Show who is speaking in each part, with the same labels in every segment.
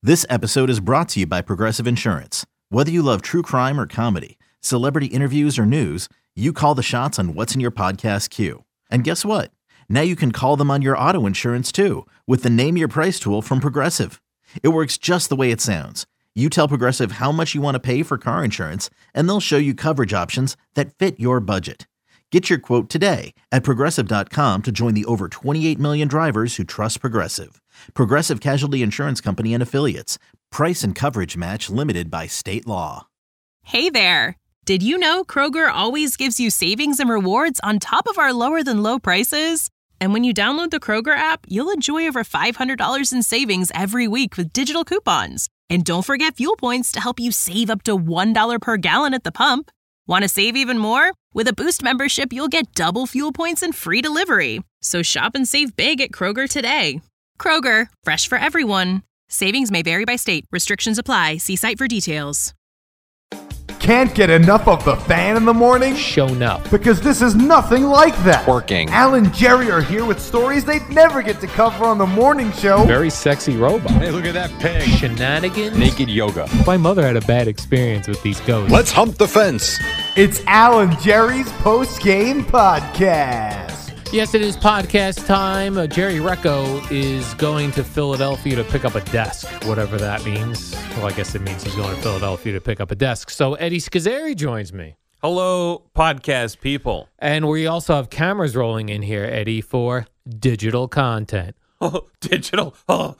Speaker 1: This episode is brought to you by Progressive Insurance. Whether you love true crime or comedy, celebrity interviews or news, you call the shots on what's in your podcast queue. And guess what? Now you can call them on your auto insurance too with the Name Your Price tool from Progressive. It works just the way it sounds. You tell Progressive how much you want to pay for car insurance, and they'll show you coverage options that fit your budget. Get your quote today at Progressive.com to join the over 28 million drivers who trust Progressive. Progressive Casualty Insurance Company and Affiliates. Price and coverage match limited by state law.
Speaker 2: Hey there! Did you know Kroger always gives you savings and rewards on top of our lower-than-low prices? And when you download the Kroger app, you'll enjoy over $500 in savings every week with digital coupons. And don't forget fuel points to help you save up to $1 per gallon at the pump. Want to save even more? With a Boost membership, you'll get double fuel points and free delivery. So shop and save big at Kroger today. Kroger, fresh for everyone. Savings may vary by state. Restrictions apply. See site for details.
Speaker 3: Can't get enough of the Fan in the morning?
Speaker 4: Shown up.
Speaker 3: Because this is nothing like that.
Speaker 4: Working.
Speaker 3: Al and Jerry are here with stories they'd never get to cover on the morning show.
Speaker 4: Very sexy robot.
Speaker 5: Hey, look at that pig.
Speaker 4: Shenanigans.
Speaker 5: Naked yoga.
Speaker 4: My mother had a bad experience with these ghosts.
Speaker 5: Let's hump the fence.
Speaker 3: It's Al and Jerry's post-game podcast.
Speaker 4: Yes, it is podcast time. Jerry Recco is going to Philadelphia to pick up a desk, whatever that means. Well, I guess it means he's going to Philadelphia to pick up a desk. So Eddie Scazzeri joins me.
Speaker 6: Hello, podcast people.
Speaker 4: And we also have cameras rolling in here, Eddie, for digital content.
Speaker 6: Oh, digital. Oh.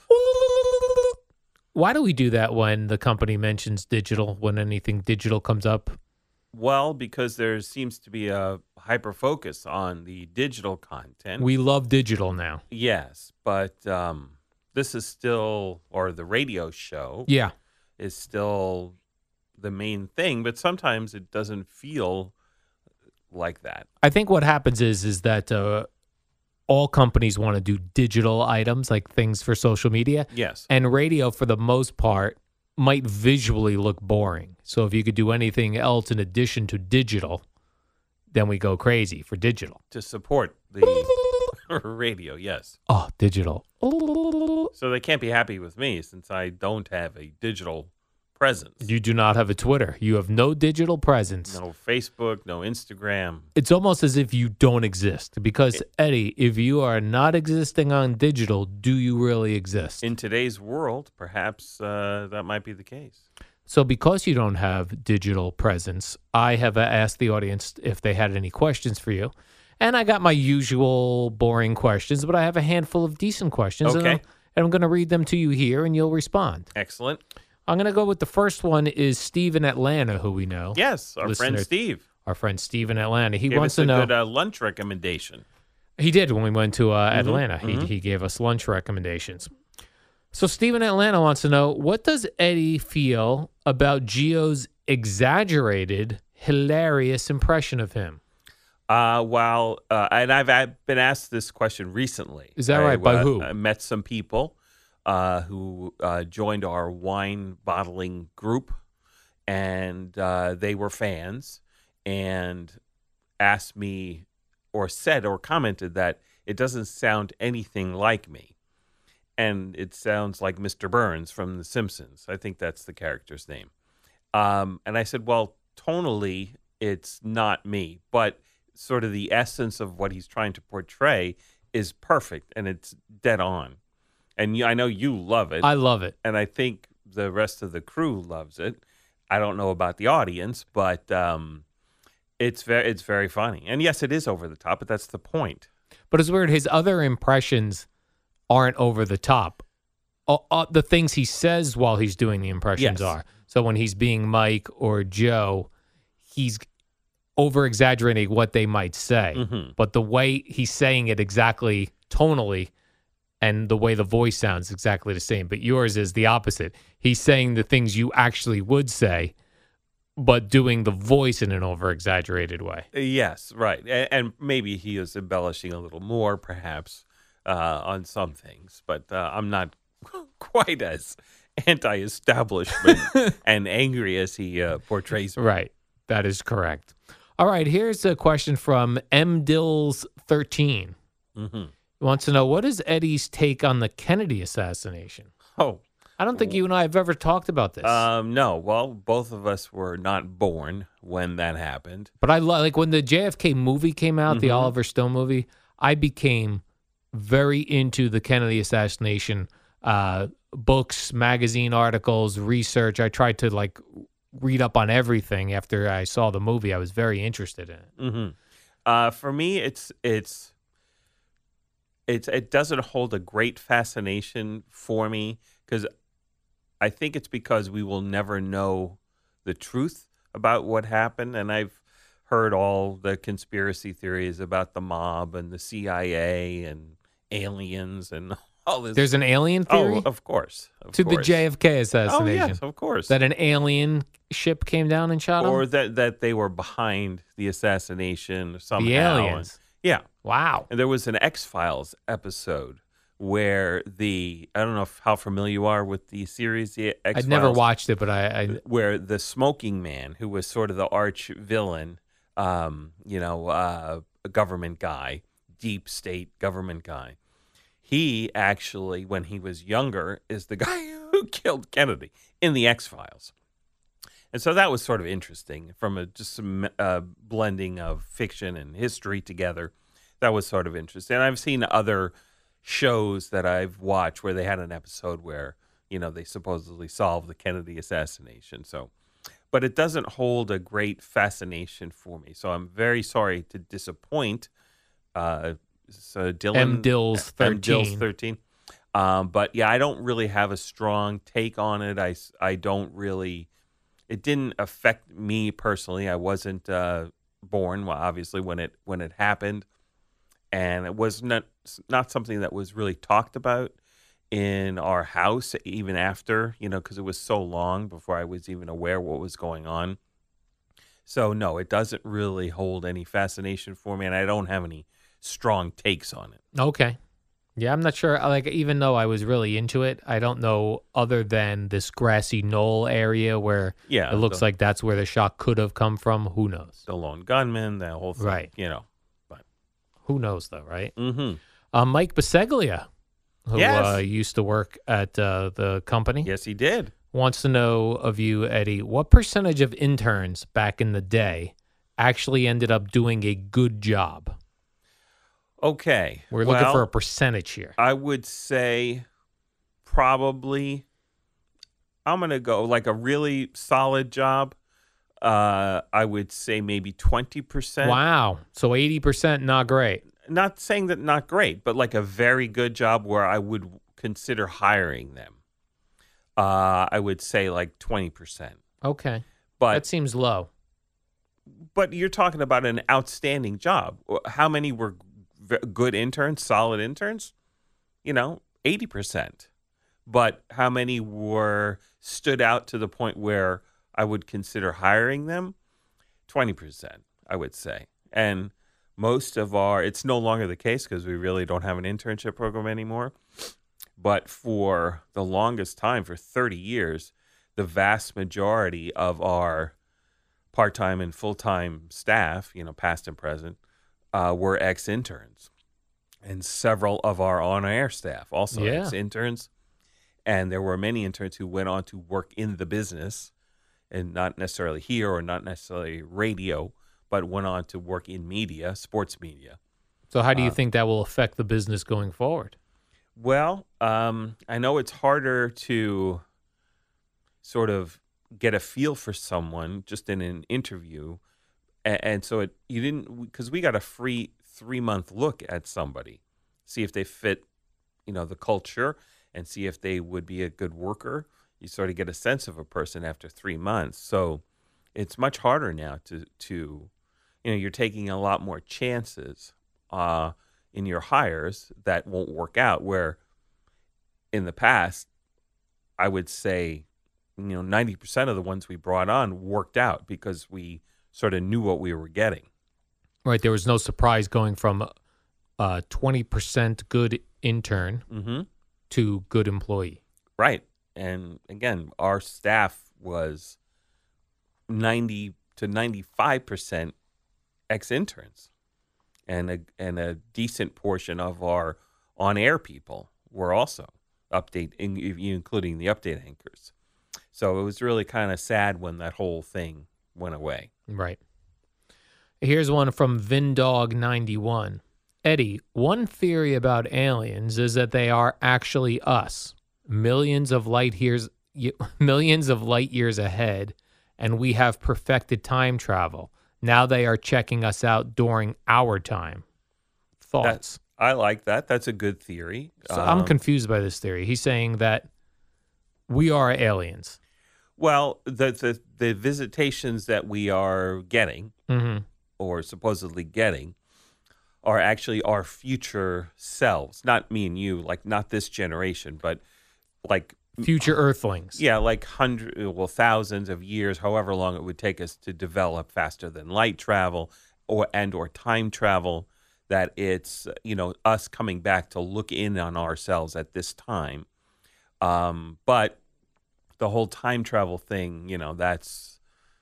Speaker 4: Why do we do that when the company mentions digital, when anything digital comes up?
Speaker 6: Well, because there seems to be a hyper focus on the digital content.
Speaker 4: We love digital now.
Speaker 6: Yes, but this is still, or the radio show
Speaker 4: Yeah.
Speaker 6: is still the main thing, but sometimes it doesn't feel like that.
Speaker 4: I think what happens is that all companies want to do digital items, like things for social media.
Speaker 6: Yes.
Speaker 4: And radio, for the most part, might visually look boring. So if you could do anything else in addition to digital, then we go crazy for digital.
Speaker 6: To support the radio, yes.
Speaker 4: Oh, digital.
Speaker 6: So they can't be happy with me since I don't have a digital presence.
Speaker 4: You do not have a Twitter. You have no digital presence.
Speaker 6: No Facebook, no Instagram.
Speaker 4: It's almost as if you don't exist. Because, Eddie, if you are not existing on digital, do you really exist?
Speaker 6: In today's world, perhaps that might be the case.
Speaker 4: So because you don't have digital presence, I have asked the audience if they had any questions for you. And I got my usual boring questions, but I have a handful of decent questions.
Speaker 6: Okay.
Speaker 4: And I'm going to read them to you here, and you'll respond.
Speaker 6: Excellent.
Speaker 4: I'm going to go with the first one is Steve in Atlanta, who we know.
Speaker 6: Yes, our friend Steve.
Speaker 4: Our friend Steve in Atlanta. He
Speaker 6: Gave
Speaker 4: wants
Speaker 6: us
Speaker 4: to know.
Speaker 6: a good lunch recommendation.
Speaker 4: He did when we went to Atlanta. He gave us lunch recommendations. So Steve in Atlanta wants to know, what does Eddie feel about Gio's exaggerated, hilarious impression of him?
Speaker 6: And I've been asked this question recently.
Speaker 4: Is that right? By who?
Speaker 6: I met some people who joined our wine bottling group, and they were fans and asked me or said or commented that it doesn't sound anything like me. And it sounds like Mr. Burns from The Simpsons. I think that's the character's name. And I said, well, tonally, it's not me, but sort of the essence of what he's trying to portray is perfect, and it's dead on. And I know you love it.
Speaker 4: I love it.
Speaker 6: And I think the rest of the crew loves it. I don't know about the audience, but it's very funny. And yes, it is over the top, but that's the point.
Speaker 4: But it's weird. His other impressions aren't over the top. The things he says while he's doing the impressions are. So when he's being Mike or Joe, he's over-exaggerating what they might say. Mm-hmm. But the way he's saying it exactly tonally and the way the voice sounds exactly the same. But yours is the opposite. He's saying the things you actually would say, but doing the voice in an over-exaggerated way.
Speaker 6: Yes, right. And maybe he is embellishing a little more, perhaps, on some things. But I'm not quite as anti-establishment and angry as he portrays me.
Speaker 4: Right. That is correct. All right. Here's a question from MDills13.
Speaker 6: Mm-hmm.
Speaker 4: He wants to know, what is Eddie's take on the Kennedy assassination?
Speaker 6: Oh,
Speaker 4: I don't think you and I have ever talked about this.
Speaker 6: No. Well, both of us were not born when that happened.
Speaker 4: But I like when the JFK movie came out, the Oliver Stone movie, I became very into the Kennedy assassination, books, magazine articles, research. I tried to like read up on everything after I saw the movie. I was very interested in it.
Speaker 6: Mm-hmm. For me, it doesn't hold a great fascination for me because I think it's because we will never know the truth about what happened. And I've heard all the conspiracy theories about the mob and the CIA and aliens and all this.
Speaker 4: There's an alien theory?
Speaker 6: Oh, of course.
Speaker 4: The JFK assassination.
Speaker 6: Oh, yes, of course.
Speaker 4: That an alien ship came down and shot him?
Speaker 6: Or that they were behind the assassination somehow.
Speaker 4: The aliens.
Speaker 6: Yeah.
Speaker 4: Wow.
Speaker 6: And there was an X-Files episode where I don't know how familiar you are with the series, the X-Files.
Speaker 4: I'd never watched it, but I
Speaker 6: where the smoking man, who was sort of the arch villain, a government guy, deep state government guy, he actually, when he was younger, is the guy who killed Kennedy in the X-Files. And so that was sort of interesting from just some blending of fiction and history together. That was sort of interesting. And I've seen other shows that I've watched where they had an episode where, they supposedly solved the Kennedy assassination. So, but it doesn't hold a great fascination for me. So I'm very sorry to disappoint so Dylan.
Speaker 4: M. Dills 13.
Speaker 6: M. Dills 13. But yeah, I don't really have a strong take on it. I don't really. It didn't affect me personally. I wasn't born, well, obviously, when it happened, and it was not something that was really talked about in our house, even after, because it was so long before I was even aware what was going on. So no, it doesn't really hold any fascination for me, and I don't have any strong takes on it.
Speaker 4: Okay. Yeah, I'm not sure. Like, even though I was really into it, I don't know other than this grassy knoll area where it looks like that's where the shot could have come from. Who knows?
Speaker 6: The lone gunman, that whole thing,
Speaker 4: right?
Speaker 6: But
Speaker 4: who knows, though, right?
Speaker 6: Mm-hmm.
Speaker 4: Mike Biseglia, who used to work at the company,
Speaker 6: yes, he did,
Speaker 4: wants to know of you, Eddie, what percentage of interns back in the day actually ended up doing a good job?
Speaker 6: Okay.
Speaker 4: We're looking for a percentage here.
Speaker 6: I would say probably, I'm going to go like a really solid job. I would say maybe 20%.
Speaker 4: Wow. So 80% not great.
Speaker 6: Not saying that not great, but like a very good job where I would consider hiring them. I would say like 20%.
Speaker 4: Okay.
Speaker 6: But
Speaker 4: that seems low.
Speaker 6: But you're talking about an outstanding job. How many were good interns, solid interns? 80%. But how many stood out to the point where I would consider hiring them? 20%, I would say. And most of it's no longer the case because we really don't have an internship program anymore. But for the longest time, for 30 years, the vast majority of our part-time and full-time staff, past and present, were ex-interns, and several of our on-air staff also ex-interns, and there were many interns who went on to work in the business, and not necessarily here or not necessarily radio, but went on to work in media, sports media.
Speaker 4: So how do you think that will affect the business going forward?
Speaker 6: Well, I know it's harder to sort of get a feel for someone just in an interview. And so you didn't, because we got a free 3-month look at somebody, see if they fit, the culture, and see if they would be a good worker. You sort of get a sense of a person after 3 months. So it's much harder now to you're taking a lot more chances in your hires that won't work out. Where in the past, I would say, 90% of the ones we brought on worked out because we sort of knew what we were getting.
Speaker 4: Right. There was no surprise going from 20% good intern to good employee.
Speaker 6: Right. And again, our staff was 90 to 95% ex-interns. And a decent portion of our on-air people were also including the update anchors. So it was really kind of sad when that whole thing went away.
Speaker 4: Right. Here's one from Vindog91. Eddie, one theory about aliens is that they are actually us, millions of light years ahead, and we have perfected time travel. Now they are checking us out during our time. Thoughts?
Speaker 6: I like that. That's a good theory.
Speaker 4: So I'm confused by this theory. He's saying that we are aliens.
Speaker 6: Well, the visitations that we are getting,
Speaker 4: Mm-hmm.
Speaker 6: or supposedly getting, are actually our future selves. Not me and you, like not this generation, but like
Speaker 4: Future Earthlings.
Speaker 6: yeah, like thousands of years, however long it would take us to develop faster than light travel or time travel. That it's us coming back to look in on ourselves at this time, but the whole time travel thing, that's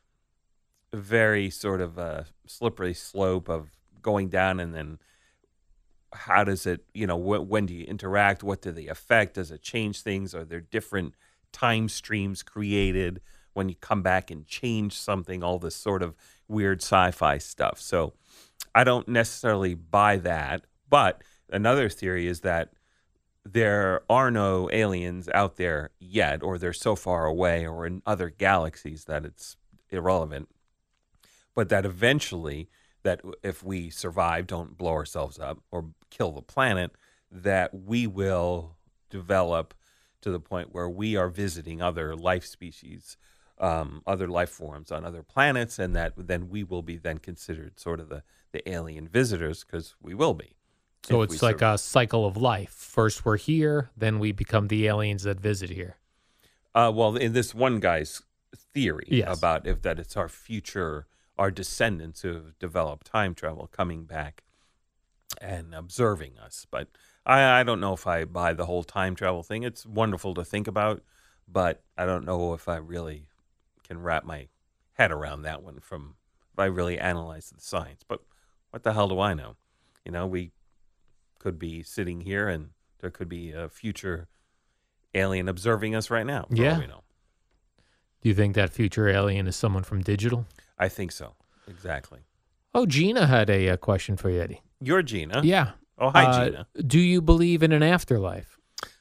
Speaker 6: a very sort of a slippery slope of going down, and then how does it, when do you interact? What do they affect? Does it change things? Are there different time streams created when you come back and change something? All this sort of weird sci-fi stuff. So I don't necessarily buy that. But another theory is that there are no aliens out there yet, or they're so far away or in other galaxies that it's irrelevant. But that eventually, that if we survive, don't blow ourselves up or kill the planet, that we will develop to the point where we are visiting other life species, other life forms on other planets, and that then we will be then considered sort of the alien visitors, because we will be.
Speaker 4: So it's like a cycle of life. First we're here, then we become the aliens that visit here.
Speaker 6: Well, in this one guy's theory
Speaker 4: Yes.
Speaker 6: about that it's our future, our descendants who have developed time travel coming back and observing us. But I don't know if I buy the whole time travel thing. It's wonderful to think about, but I don't know if I really can wrap my head around that one if I really analyze the science. But what the hell do I know? We could be sitting here and there could be a future alien observing us right now.
Speaker 4: Yeah.
Speaker 6: For all we know.
Speaker 4: Do you think that future alien is someone from Digital?
Speaker 6: I think so. Exactly.
Speaker 4: Oh, Gina had a question for you, Eddie.
Speaker 6: You're Gina.
Speaker 4: Yeah.
Speaker 6: Oh, hi, Gina.
Speaker 4: Do you believe in an afterlife?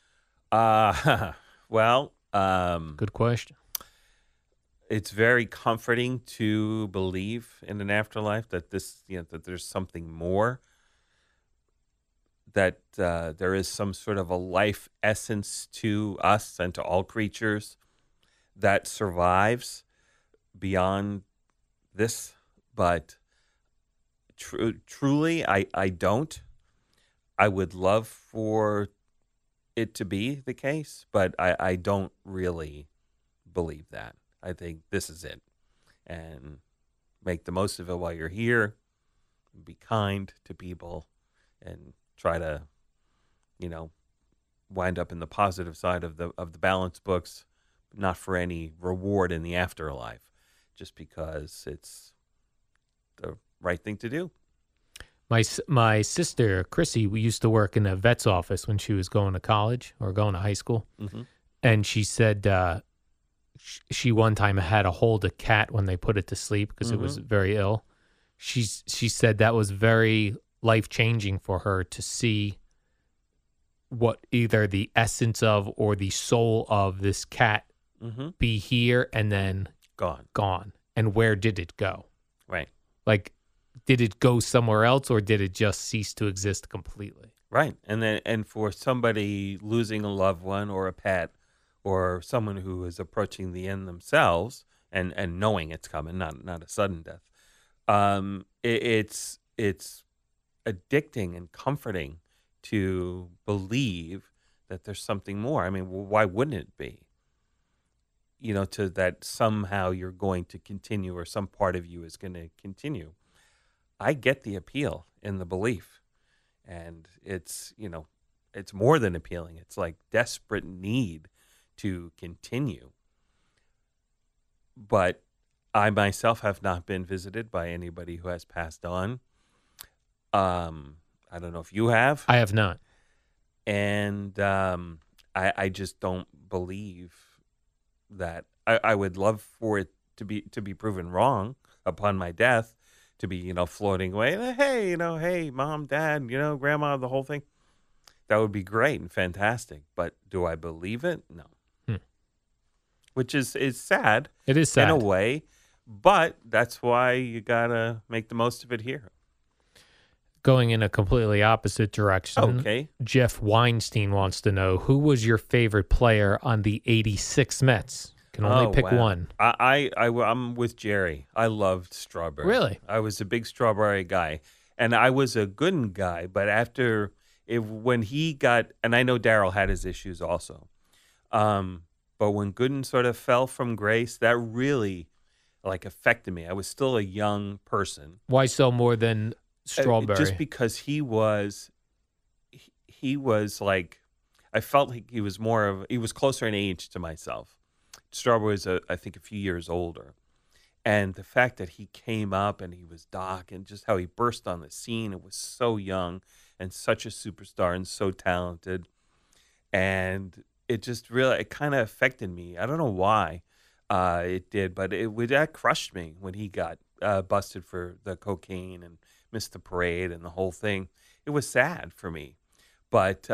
Speaker 6: Well,
Speaker 4: Good question.
Speaker 6: it's very comforting to believe in an afterlife, that that there's something more, that there is some sort of a life essence to us and to all creatures that survives beyond this. But truly, I don't. I would love for it to be the case, but I don't really believe that. I think this is it. And make the most of it while you're here. Be kind to people and try to, wind up in the positive side of the balance books, not for any reward in the afterlife, just because it's the right thing to do.
Speaker 4: My sister, Chrissy, we used to work in a vet's office when she was going to college or going to high school.
Speaker 6: Mm-hmm.
Speaker 4: And she said she one time had to hold a cat when they put it to sleep because it was very ill. She said that was very life-changing for her to see what either the essence of or the soul of this cat be here and then gone. And where did it go?
Speaker 6: Right.
Speaker 4: Like, did it go somewhere else or did it just cease to exist completely?
Speaker 6: Right. And for somebody losing a loved one or a pet or someone who is approaching the end themselves and knowing it's coming, not a sudden death, it's addicting and comforting to believe that there's something more. I mean, why wouldn't it be? To that somehow you're going to continue or some part of you is going to continue. I get the appeal in the belief, and it's more than appealing. It's like desperate need to continue. But I myself have not been visited by anybody who has passed on. I don't know if you have.
Speaker 4: I have not.
Speaker 6: And I just don't believe that. I would love for it to be proven wrong upon my death, to be, floating away. Hey, hey, mom, dad, grandma, the whole thing. That would be great and fantastic. But do I believe it? No. Which is sad.
Speaker 4: It is sad
Speaker 6: in a way, but that's why you gotta make the most of it here.
Speaker 4: Going in a completely opposite direction.
Speaker 6: Okay.
Speaker 4: Jeff Weinstein wants to know, who was your favorite player on the '86 Mets? Can only pick one.
Speaker 6: I'm with Jerry. I loved Strawberry.
Speaker 4: Really?
Speaker 6: I was a big Strawberry guy, and I was a Gooden guy. But when he got, and I know Darryl had his issues also, but when Gooden sort of fell from grace, that really affected me. I was still a young person.
Speaker 4: Why so more than Strawberry?
Speaker 6: Just because he was like, I felt like he was closer in age to myself. Strawberry was, I think, a few years older. And the fact that he came up and he was Doc, and just how he burst on the scene, it was so young and such a superstar and so talented. And it just really, it kind of affected me. I don't know why it did, but that crushed me when he got busted for the cocaine and missed the parade and the whole thing. It was sad for me. But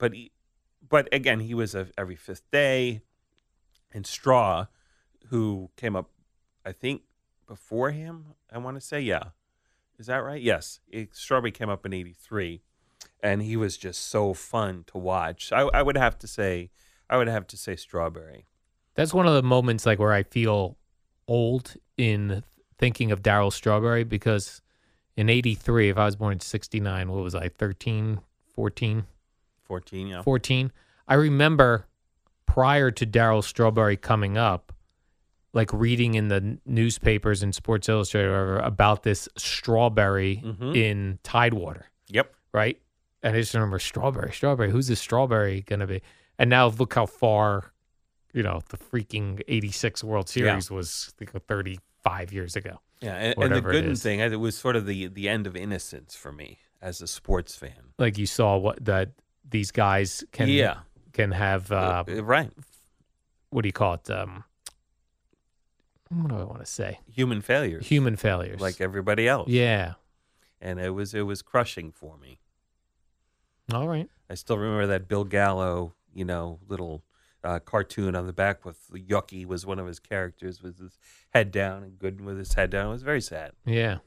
Speaker 6: again, he was every fifth day. And Straw, who came up, I think, before him, I want to say, yeah. Is that right? Yes. Strawberry came up in '83, and he was just so fun to watch. I would have to say Strawberry.
Speaker 4: That's one of the moments where I feel old in thinking of Darryl Strawberry, because in '83, if I was born in '69, what was I, 13, 14?
Speaker 6: 14, yeah.
Speaker 4: 14. I remember prior to Darryl Strawberry coming up, reading in the newspapers and Sports Illustrated or whatever, about this Strawberry in Tidewater.
Speaker 6: Yep.
Speaker 4: Right? And I just remember Strawberry. Who's this Strawberry going to be? And now look how far, the freaking '86 World Series was 35 years ago.
Speaker 6: Yeah, and the Gooden thing, it was sort of the end of innocence for me as a sports fan.
Speaker 4: You saw that these guys can have
Speaker 6: right.
Speaker 4: What do you call it? What do I want to say?
Speaker 6: Human failures.
Speaker 4: Human failures,
Speaker 6: like everybody else.
Speaker 4: Yeah,
Speaker 6: and it was crushing for me.
Speaker 4: All right.
Speaker 6: I still remember that Bill Gallo, little cartoon on the back with Yucky was one of his characters with his head down, and Gooden with his head down. It was very sad.
Speaker 4: Yeah.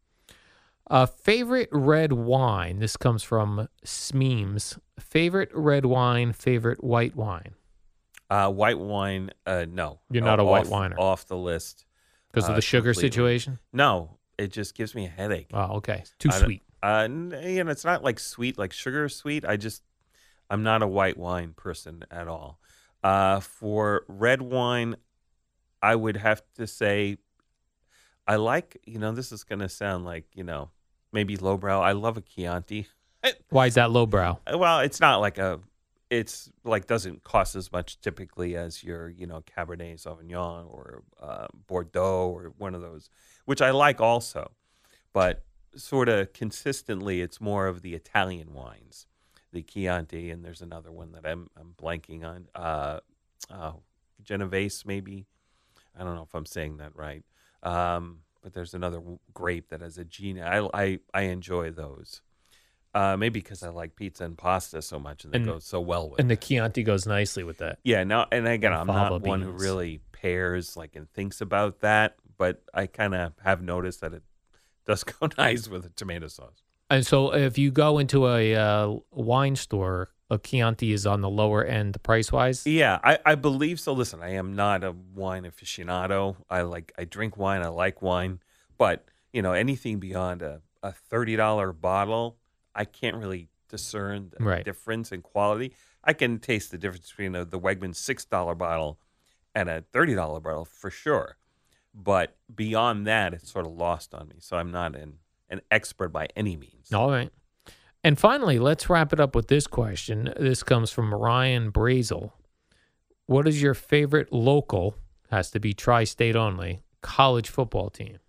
Speaker 4: Favorite red wine. This comes from Smeems. Favorite red wine, favorite white wine.
Speaker 6: White wine, no.
Speaker 4: You're not a white winer.
Speaker 6: Off the list.
Speaker 4: Because of the sugar
Speaker 6: completely.
Speaker 4: Situation?
Speaker 6: No, it just gives me a headache.
Speaker 4: Oh, okay. Too sweet.
Speaker 6: It's not sweet, like sugar is sweet. I'm not a white wine person at all. For red wine, I would have to say, I like, this is going to sound like, maybe lowbrow. I love a Chianti.
Speaker 4: Why is that lowbrow?
Speaker 6: Well, it's not it's doesn't cost as much typically as your, Cabernet Sauvignon or Bordeaux or one of those, which I like also. But sort of consistently, it's more of the Italian wines, the Chianti, and there's another one that I'm blanking on. Genovese, maybe. I don't know if I'm saying that right. But there's another grape that has a gene. I enjoy those. Maybe because I like pizza and pasta so much, and they go so well with it.
Speaker 4: And the Chianti goes nicely with that.
Speaker 6: Yeah, and again, I'm not one who
Speaker 4: beans.
Speaker 6: really pairs and thinks about that, but I kind of have noticed that it does go nice with a tomato sauce.
Speaker 4: And so if you go into a wine store, a Chianti is on the lower end price-wise?
Speaker 6: Yeah, I believe so. Listen, I am not a wine aficionado. I drink wine. I like wine. But, anything beyond a $30 bottle, I can't really discern the difference in quality. I can taste the difference between the Wegmans $6 bottle and a $30 bottle for sure. But beyond that, it's sort of lost on me. So I'm not an expert by any means.
Speaker 4: All right. And finally, let's wrap it up with this question. This comes from Ryan Brazel. What is your favorite local, has to be tri-state only, college football team?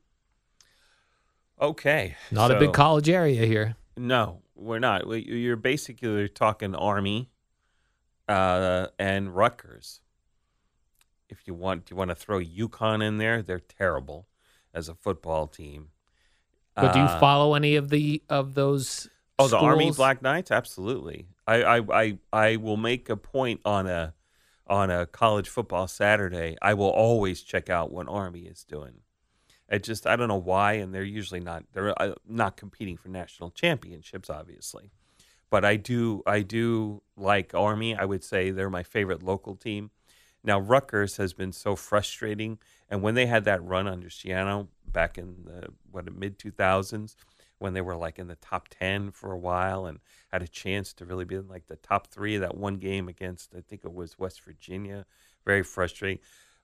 Speaker 6: Okay.
Speaker 4: Not a big college area here.
Speaker 6: No, we're not. You're basically talking Army. and Rutgers. If you want to throw UConn in there, they're terrible as a football team.
Speaker 4: But do you follow any of those?
Speaker 6: Oh, the Army
Speaker 4: schools?
Speaker 6: Black Knights, absolutely. I will make a point on a college football Saturday. I will always check out what Army is doing. I don't know why, and they're not competing for national championships, obviously. But I do like Army. I would say they're my favorite local team. Now, Rutgers has been so frustrating, and when they had that run under Schiano back in the mid-2000s, when they were like in the top 10 for a while and had a chance to really be in like the top 3 of that one game against, I think it was West Virginia, very frustrating.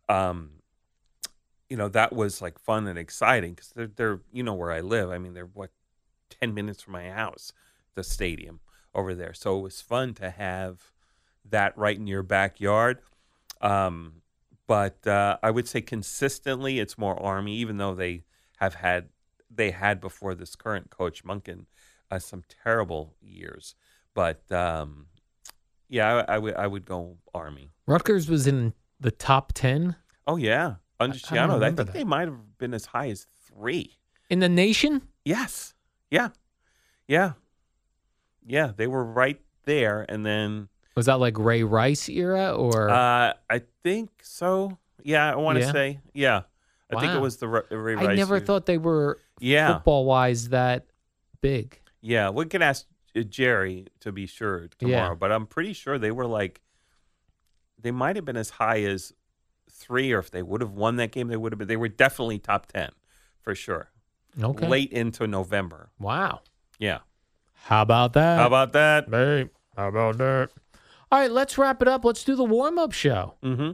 Speaker 6: That was like fun and exciting because they're where I live. I mean, they're 10 minutes from my house, the stadium over there. So it was fun to have that right in your backyard. But I would say consistently it's more Army, even though they had before this current coach Munkin some terrible years. But I would go Army.
Speaker 4: Rutgers was in the top 10
Speaker 6: Oh yeah, under
Speaker 4: I don't
Speaker 6: Schiano. I
Speaker 4: remember
Speaker 6: think
Speaker 4: that.
Speaker 6: they might have been as high as 3.
Speaker 4: in the nation.
Speaker 6: Yes. Yeah. They were right there, and then
Speaker 4: Was that like Ray Rice era or?
Speaker 6: I think so. Yeah, I want to
Speaker 4: Yeah?
Speaker 6: say I think it
Speaker 4: Wow.
Speaker 6: was the Ray Rice.
Speaker 4: I never thought they were football wise that big.
Speaker 6: Yeah, we can ask Jerry to be sure tomorrow,
Speaker 4: Yeah.
Speaker 6: but I'm pretty sure they were they might have been as high as 3, or if they would have won that game, they were definitely top 10 for sure.
Speaker 4: Okay.
Speaker 6: Late into November.
Speaker 4: Wow.
Speaker 6: Yeah.
Speaker 4: How about that?
Speaker 6: How about that?
Speaker 4: Hey, how about that? All right, let's wrap it up. Let's do the warm-up show.
Speaker 6: Mm-hmm.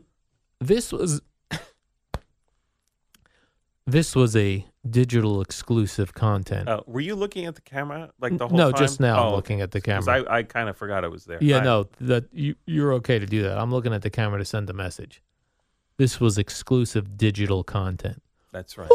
Speaker 4: This was a digital exclusive content.
Speaker 6: Were you looking at the camera like the whole
Speaker 4: No,
Speaker 6: time?
Speaker 4: just now I'm
Speaker 6: Oh,
Speaker 4: looking at the
Speaker 6: 'cause
Speaker 4: camera.
Speaker 6: I kind of forgot it was there.
Speaker 4: Yeah, no, that you're okay to do that. I'm looking at the camera to send a message. This was exclusive digital content.
Speaker 6: That's right.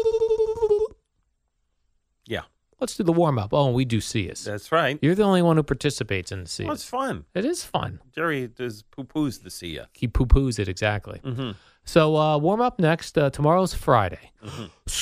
Speaker 6: Yeah,
Speaker 4: Let's do the warm-up. Oh, and we do see us.
Speaker 6: that's right.
Speaker 4: You're the only one who participates in the see
Speaker 6: Well,
Speaker 4: us.
Speaker 6: it's fun.
Speaker 4: It is fun.
Speaker 6: Jerry does poo-poos to see you.
Speaker 4: He poo-poos it, exactly.
Speaker 6: Mm-hmm.
Speaker 4: So warm up next. Tomorrow's Friday.
Speaker 6: Mm-hmm.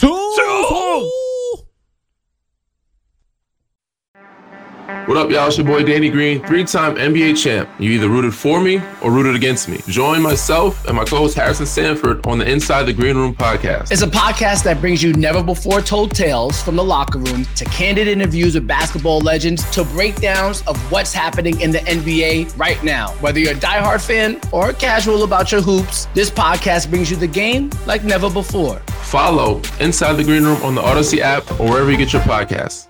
Speaker 7: What up, y'all? It's your boy Danny Green, 3-time NBA champ. You either rooted for me or rooted against me. Join myself and my co-host Harrison Sanford on the Inside the Green Room podcast.
Speaker 8: It's a podcast that brings you never-before-told tales from the locker room to candid interviews with basketball legends to breakdowns of what's happening in the NBA right now. Whether you're a diehard fan or casual about your hoops, this podcast brings you the game like never before.
Speaker 7: Follow Inside the Green Room on the Odyssey app or wherever you get your podcasts.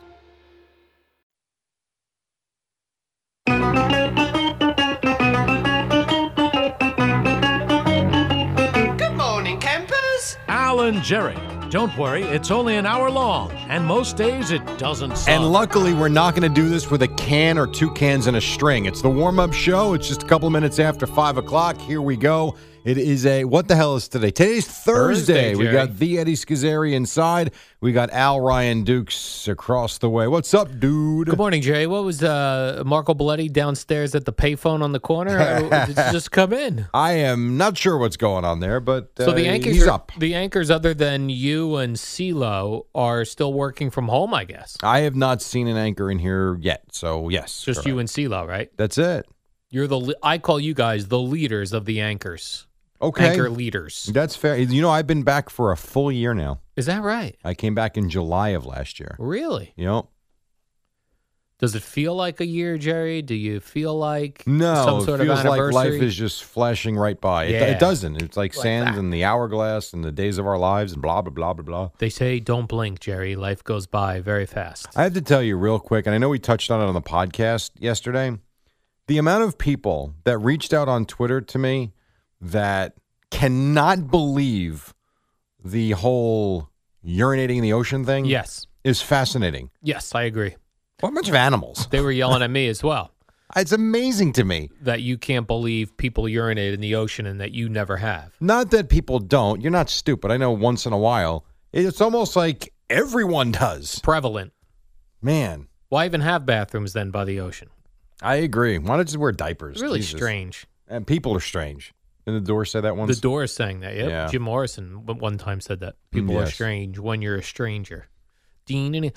Speaker 9: Al and Jerry. Don't worry, it's only an hour long, and most days it doesn't suck.
Speaker 3: And luckily, we're not going to do this with a can or 2 cans and a string. It's the warm-up show. It's just a couple minutes after 5 o'clock. Here we go. It is what the hell is today? Today's Thursday. We
Speaker 4: Jerry.
Speaker 3: got the Eddie Schizzeri inside. We got Al Ryan Dukes across the way. What's up, dude?
Speaker 4: Good morning, Jerry. What was Marco Belletti downstairs at the payphone on the corner? Did you just come in?
Speaker 3: I am not sure what's going on there, but
Speaker 4: So the anchors,
Speaker 3: he's up.
Speaker 4: The anchors, other than you and CeeLo, are still working from home, I guess.
Speaker 3: I have not seen an anchor in here yet, so yes.
Speaker 4: Just
Speaker 3: correct.
Speaker 4: you and CeeLo, right?
Speaker 3: That's it.
Speaker 4: You're I call you guys the leaders of the anchors.
Speaker 3: Okay.
Speaker 4: Anchor leaders.
Speaker 3: That's fair. You know, I've been back for a full year now.
Speaker 4: Is that right?
Speaker 3: I came back in July of last year.
Speaker 4: Really?
Speaker 3: You know?
Speaker 4: Does it feel like a year, Jerry? Do you feel like
Speaker 3: No,
Speaker 4: some sort
Speaker 3: it
Speaker 4: of
Speaker 3: feels like
Speaker 4: anniversary?
Speaker 3: life is just flashing right by.
Speaker 4: Yeah.
Speaker 3: It doesn't. It's like
Speaker 4: Like
Speaker 3: sand
Speaker 4: that.
Speaker 3: and the hourglass and the days of our lives and blah, blah, blah, blah, blah.
Speaker 4: They say don't blink, Jerry. Life goes by very fast.
Speaker 3: I have to tell you real quick, and I know we touched on it on the podcast yesterday, the amount of people that reached out on Twitter to me that cannot believe the whole urinating in the ocean thing
Speaker 4: Yes.
Speaker 3: is fascinating.
Speaker 4: Yes, I agree.
Speaker 3: What a bunch of animals.
Speaker 4: They were yelling at me as well
Speaker 3: It's amazing to me.
Speaker 4: that you can't believe people urinate in the ocean and that you never have.
Speaker 3: Not that people don't. You're not stupid. I know once in a while. It's almost like everyone does.
Speaker 4: Prevalent.
Speaker 3: Man,
Speaker 4: Why even have bathrooms then by the ocean?
Speaker 3: I agree. Why not just wear diapers?
Speaker 4: Really
Speaker 3: Jesus.
Speaker 4: strange.
Speaker 3: And people are strange. Didn't the Doors say that once?
Speaker 4: The Doors sang that. Yep.
Speaker 3: Yeah.
Speaker 4: Jim Morrison one time said that. People are
Speaker 3: Yes.
Speaker 4: strange when you're a stranger. Dean,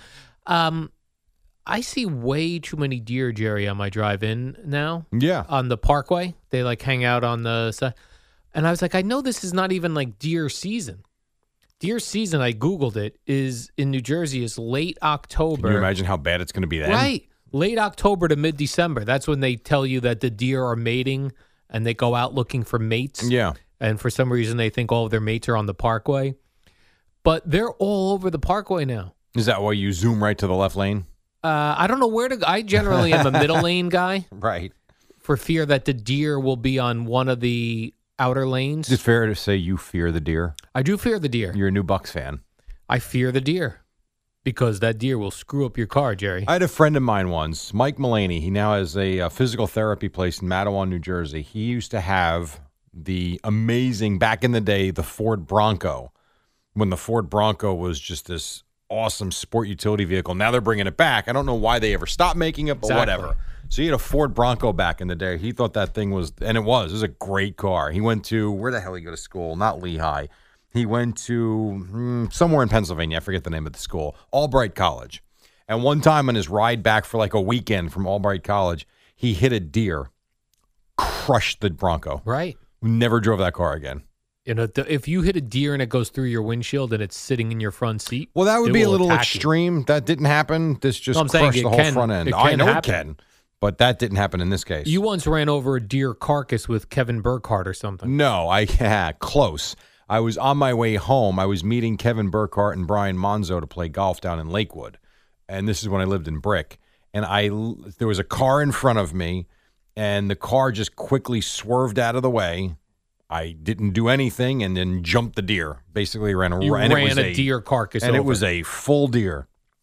Speaker 4: I see way too many deer, Jerry, on my drive in now.
Speaker 3: Yeah.
Speaker 4: On the Parkway. They like hang out on the side. And I was like, I know this is not even like deer season. Deer season, I Googled it, is in New Jersey is late October.
Speaker 3: Can you imagine how bad it's going to be then?
Speaker 4: Right. Late October to mid-December. That's when they tell you that the deer are mating and they go out looking for mates.
Speaker 3: Yeah.
Speaker 4: And for some reason, they think all of their mates are on the Parkway. But they're all over the Parkway now.
Speaker 3: Is that why you zoom right to the left lane?
Speaker 4: I don't know where to go. I generally am a middle lane guy
Speaker 3: Right.
Speaker 4: for fear that the deer will be on one of the outer lanes.
Speaker 3: Is it fair to say you fear the deer?
Speaker 4: I do fear the deer.
Speaker 3: You're a new Bucks fan.
Speaker 4: I fear the deer because that deer will screw up your car, Jerry.
Speaker 3: I had a friend of mine once, Mike Mullaney. He now has a physical therapy place in Matawan, New Jersey. He used to have the amazing, back in the day, the Ford Bronco, when the Ford Bronco was just this awesome sport utility vehicle. Now they're bringing it back. I don't know why they ever stopped making it, but
Speaker 4: Exactly.
Speaker 3: whatever. So he had a Ford Bronco back in the day. He thought that thing was, and it was a great car. He went to, where the hell did he go to school? Not Lehigh. He went to somewhere in Pennsylvania. I forget the name of the school. Albright College. And one time on his ride back for like a weekend from Albright College, he hit a deer, crushed the Bronco.
Speaker 4: Right.
Speaker 3: Never drove that car again.
Speaker 4: You know, if you hit a deer and it goes through your windshield and it's sitting in your front seat,
Speaker 3: Well, that would
Speaker 4: it
Speaker 3: be a
Speaker 4: will
Speaker 3: little
Speaker 4: attack you.
Speaker 3: extreme. That didn't happen. This just
Speaker 4: No, I'm saying
Speaker 3: crushed
Speaker 4: it
Speaker 3: the whole
Speaker 4: can-
Speaker 3: front end.
Speaker 4: it
Speaker 3: I
Speaker 4: can
Speaker 3: know
Speaker 4: happen.
Speaker 3: it can, but that didn't happen in this case.
Speaker 4: You once ran over a deer carcass with Kevin Burkhardt or something.
Speaker 3: No, close. I was on my way home. I was meeting Kevin Burkhardt and Brian Monzo to play golf down in Lakewood. And this is when I lived in Brick. And there was a car in front of me, and the car just quickly swerved out of the way. I didn't do anything and then jumped the deer. Basically ran
Speaker 4: You
Speaker 3: and
Speaker 4: ran
Speaker 3: it was
Speaker 4: a deer carcass
Speaker 3: and
Speaker 4: over.
Speaker 3: it was a full deer.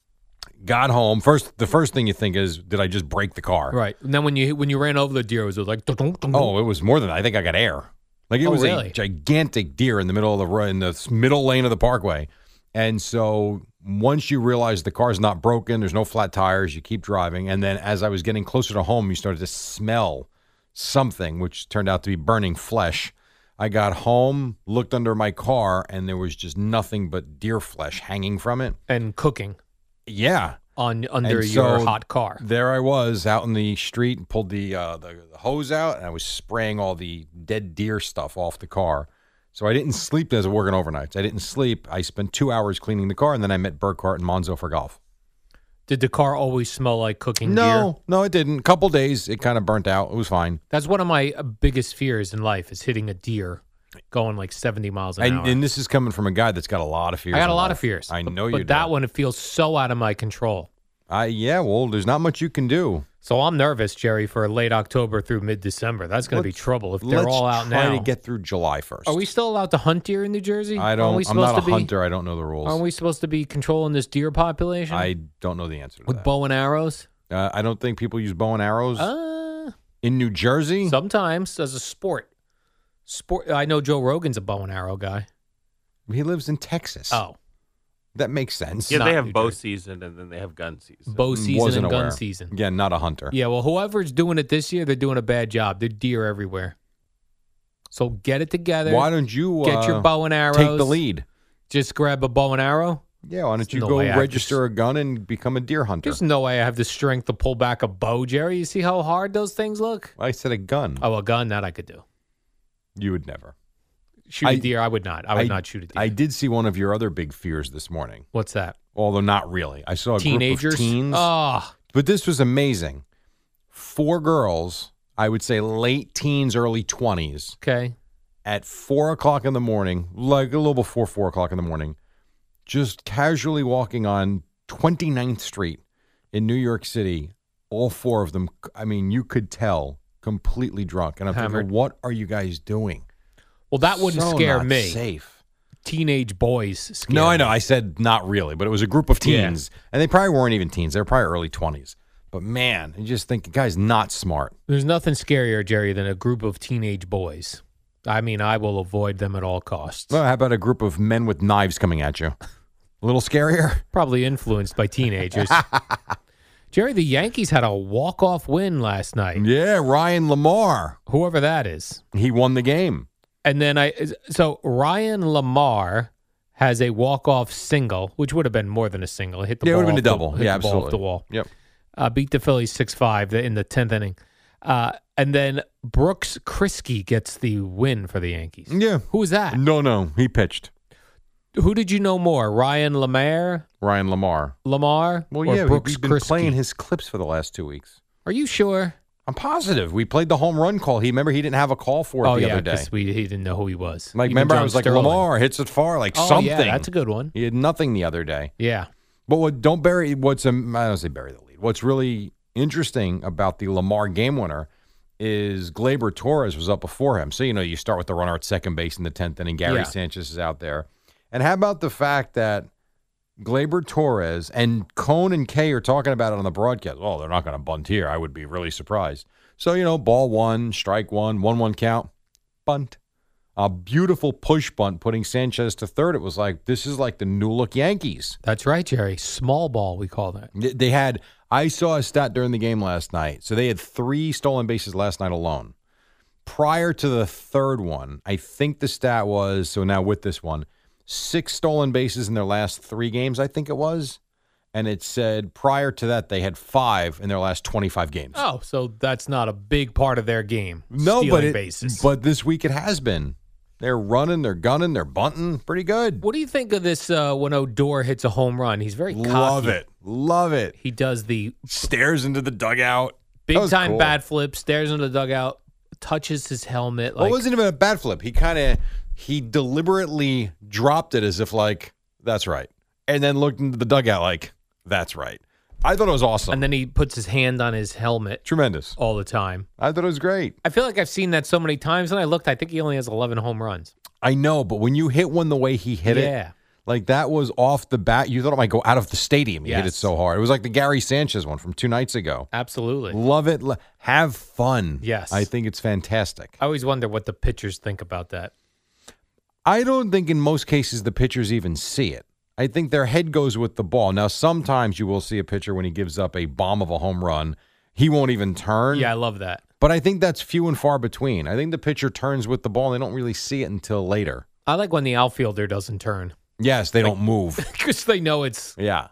Speaker 3: Got home. The first thing you think is, did I just break the car?
Speaker 4: Right. And then when you ran over the deer, it was like,
Speaker 3: Oh, it was more than that. I think I got air. Like it
Speaker 4: Oh,
Speaker 3: was
Speaker 4: really?
Speaker 3: a gigantic deer in the middle of the road, in the middle lane of the Parkway. And so once you realize the car's not broken, there's no flat tires, you keep driving. And then as I was getting closer to home, you started to smell something, which turned out to be burning flesh. I got home, looked under my car, and there was just nothing but deer flesh hanging from it.
Speaker 4: and cooking
Speaker 3: Yeah.
Speaker 4: under
Speaker 3: And
Speaker 4: your
Speaker 3: so
Speaker 4: hot car.
Speaker 3: There I was out in the street and pulled the hose out, and I was spraying all the dead deer stuff off the car. So I didn't sleep as I was working overnights. I didn't sleep. I spent 2 hours cleaning the car, and then I met Burkhardt and Monzo for golf.
Speaker 4: Did the car always smell like cooking deer?
Speaker 3: No, it didn't. Couple days, it kind of burnt out. It was fine.
Speaker 4: That's one of my biggest fears in life is hitting a deer going like 70 miles an hour.
Speaker 3: And this is coming from a guy that's got a lot of fears.
Speaker 4: I got a
Speaker 3: in
Speaker 4: lot
Speaker 3: life.
Speaker 4: of fears.
Speaker 3: I know
Speaker 4: but
Speaker 3: you do.
Speaker 4: that one, it feels so out of my control.
Speaker 3: Yeah, well, there's not much you can do.
Speaker 4: So I'm nervous, Jerry, for late October through mid-December. That's going to be trouble if they're all out
Speaker 3: Let's try
Speaker 4: now.
Speaker 3: to get through July 1st.
Speaker 4: Are we still allowed to hunt deer in New Jersey?
Speaker 3: I
Speaker 4: Aren't
Speaker 3: don't.
Speaker 4: we
Speaker 3: I'm
Speaker 4: supposed
Speaker 3: not a
Speaker 4: to be,
Speaker 3: hunter. I don't know the rules.
Speaker 4: Aren't we supposed to be controlling this deer population?
Speaker 3: I don't know the answer to
Speaker 4: with
Speaker 3: that.
Speaker 4: bow and arrows?
Speaker 3: I don't think people use bow and arrows in New Jersey.
Speaker 4: Sometimes as a sport. I know Joe Rogan's a bow and arrow guy.
Speaker 3: He lives in Texas.
Speaker 4: Oh,
Speaker 3: That makes sense.
Speaker 6: Yeah,
Speaker 4: not
Speaker 6: they have
Speaker 4: New
Speaker 6: bow
Speaker 4: Jersey.
Speaker 6: season and then they have gun season.
Speaker 4: bow season
Speaker 3: Wasn't
Speaker 4: and gun
Speaker 3: aware.
Speaker 4: season.
Speaker 3: Yeah, not a hunter.
Speaker 4: Yeah, well, whoever's doing it this year, they're doing a bad job. There's deer everywhere. So get it together.
Speaker 3: Why don't you
Speaker 4: get your bow and arrows?
Speaker 3: take the lead?
Speaker 4: Just grab a bow and arrow.
Speaker 3: Yeah, why don't
Speaker 4: There's
Speaker 3: you
Speaker 4: no
Speaker 3: go
Speaker 4: way I have
Speaker 3: register a gun and become a deer hunter?
Speaker 4: There's no way I have the strength to pull back a bow, Jerry. You see how hard those things look?
Speaker 3: I said a gun.
Speaker 4: Oh, a gun, that I could do.
Speaker 3: You would never.
Speaker 4: Shoot a deer, I would not. I would not shoot a deer.
Speaker 3: I did see one of your other big fears this morning.
Speaker 4: What's that?
Speaker 3: Although not really. I saw a
Speaker 4: Teenagers?
Speaker 3: group of teens.
Speaker 4: Oh,
Speaker 3: But this was amazing. 4 girls, I would say late teens, early 20s,
Speaker 4: okay.
Speaker 3: at 4 o'clock in the morning, like a little before 4 o'clock in the morning, just casually walking on 29th Street in New York City. All 4 of them, I mean, you could tell, completely drunk. And I'm
Speaker 4: Hammered.
Speaker 3: thinking, what are you guys doing?
Speaker 4: Well, that wouldn't
Speaker 3: So
Speaker 4: scare
Speaker 3: not
Speaker 4: me.
Speaker 3: Safe.
Speaker 4: Teenage boys scare
Speaker 3: No, I know.
Speaker 4: me.
Speaker 3: I said not really, but it was a group of
Speaker 4: Yeah.
Speaker 3: teens. And they probably weren't even teens. They were probably early 20s. But man, you just think the guy's not smart.
Speaker 4: There's nothing scarier, Jerry, than a group of teenage boys. I mean, I will avoid them at all costs.
Speaker 3: Well, how about a group of men with knives coming at you? A little scarier?
Speaker 4: Probably influenced by teenagers. Jerry, the Yankees had a walk-off win last night.
Speaker 3: Yeah, Ryan Lamar.
Speaker 4: Whoever that is.
Speaker 3: He won the game.
Speaker 4: And then so Ryan Lamar has a walk-off single, which would have been more than a single. It hit the
Speaker 3: Yeah, it
Speaker 4: ball
Speaker 3: would have been a
Speaker 4: off
Speaker 3: double.
Speaker 4: hit
Speaker 3: Yeah,
Speaker 4: the ball
Speaker 3: absolutely.
Speaker 4: off the wall.
Speaker 3: Yep.
Speaker 4: Beat the Phillies 6-5 in the 10th inning. And then Brooks Kriske gets the win for the Yankees.
Speaker 3: Yeah.
Speaker 4: Who was that?
Speaker 3: No, he pitched.
Speaker 4: Who did you know more, Ryan Lamar?
Speaker 3: Ryan Lamar.
Speaker 4: Well,
Speaker 3: Well,
Speaker 4: or
Speaker 3: yeah,
Speaker 4: Brooks
Speaker 3: we've been
Speaker 4: Kriske?
Speaker 3: playing his clips for the last 2 weeks.
Speaker 4: Are you sure?
Speaker 3: I'm positive. We played the home run call. Remember he didn't have a call for it the other day.
Speaker 4: because he didn't know who he was.
Speaker 3: Like,
Speaker 4: Even
Speaker 3: remember I
Speaker 4: John
Speaker 3: was like,
Speaker 4: Sterling.
Speaker 3: Lamar hits it far, like
Speaker 4: Oh,
Speaker 3: something.
Speaker 4: yeah, that's a good one.
Speaker 3: He had nothing the other day.
Speaker 4: Yeah.
Speaker 3: But I don't say bury the lead. What's really interesting about the Lamar game winner is Gleyber Torres was up before him. So, you start with the runner at second base in the 10th inning. Gary
Speaker 4: Yeah.
Speaker 3: Sanchez is out there. And how about the fact that Gleyber Torres and Cone and Kay are talking about it on the broadcast? Oh, they're not going to bunt here. I would be really surprised. So, ball one, strike one, 1-1 count, bunt. A beautiful push bunt putting Sanchez to third. It was like, this is like the new look Yankees.
Speaker 4: That's right, Jerry. Small ball, we call that.
Speaker 3: They had, I saw a stat during the game last night. So they had 3 stolen bases last night alone. Prior to the third one, I think the stat was, so now with this one, 6 stolen bases in their last 3 games, I think it was. And it said prior to that, they had 5 in their last 25 games.
Speaker 4: Oh, so that's not a big part of their game.
Speaker 3: No,
Speaker 4: stealing bases.
Speaker 3: but this week it has been. They're running, they're gunning, they're bunting. Pretty good.
Speaker 4: What do you think of this when Odor hits a home run? He's very cocky.
Speaker 3: Love it.
Speaker 4: He does the
Speaker 3: Stares into the dugout. That
Speaker 4: big
Speaker 3: was
Speaker 4: time
Speaker 3: cool.
Speaker 4: bat flip, stares into the dugout, touches his helmet.
Speaker 3: Well, it wasn't even a bat flip. He deliberately dropped it as if like, that's right. And then looked into the dugout like, that's right. I thought it was awesome.
Speaker 4: And then he puts his hand on his helmet
Speaker 3: Tremendous.
Speaker 4: all the time.
Speaker 3: I thought it was great.
Speaker 4: I feel like I've seen that so many times, and I looked, I think he only has 11 home runs.
Speaker 3: I know, but when you hit one the way he hit it, like that was off the bat, you thought it might go out of the stadium. He hit it
Speaker 4: Yes.
Speaker 3: so hard. It was like the Gary Sanchez one from 2 nights ago.
Speaker 4: Absolutely.
Speaker 3: Love it. Have fun.
Speaker 4: Yes.
Speaker 3: I think it's fantastic.
Speaker 4: I always wonder what the pitchers think about that.
Speaker 3: I don't think in most cases the pitchers even see it. I think their head goes with the ball. Now, sometimes you will see a pitcher when he gives up a bomb of a home run, he won't even turn.
Speaker 4: Yeah, I love that.
Speaker 3: But I think that's few and far between. I think the pitcher turns with the ball and they don't really see it until later.
Speaker 4: I like when the outfielder doesn't turn
Speaker 3: Yes, they don't move.
Speaker 4: because they know it's,
Speaker 3: Yeah.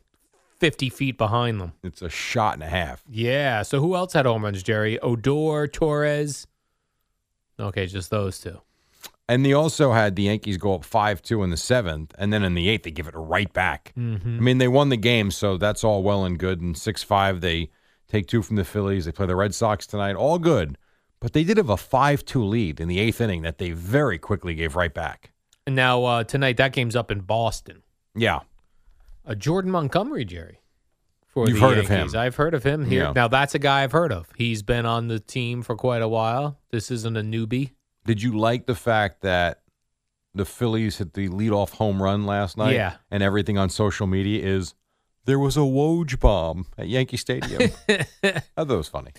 Speaker 4: 50 feet behind them.
Speaker 3: It's a shot and a half.
Speaker 4: Yeah. So who else had home runs, Jerry? Odor, Torres. Okay, just those two.
Speaker 3: And they also had the Yankees go up 5-2 in the 7th, and then in the 8th, they give it right back.
Speaker 4: Mm-hmm.
Speaker 3: I mean, they won the game, so that's all well and good. And 6-5, they take 2 from the Phillies. They play the Red Sox tonight. All good. But they did have a 5-2 lead in the 8th inning that they very quickly gave right back.
Speaker 4: And now tonight, that game's up in Boston.
Speaker 3: Yeah.
Speaker 4: Jordan Montgomery, Jerry. For
Speaker 3: You've
Speaker 4: the
Speaker 3: heard of
Speaker 4: Yankees.
Speaker 3: him.
Speaker 4: I've heard of him here.
Speaker 3: Yeah.
Speaker 4: Now, that's a guy I've heard of. He's been on the team for quite a while. This isn't a newbie.
Speaker 3: Did you like the fact that the Phillies hit the leadoff home run last night?
Speaker 4: Yeah.
Speaker 3: And everything on social media is, there was a Woj bomb at Yankee Stadium. I thought it was funny.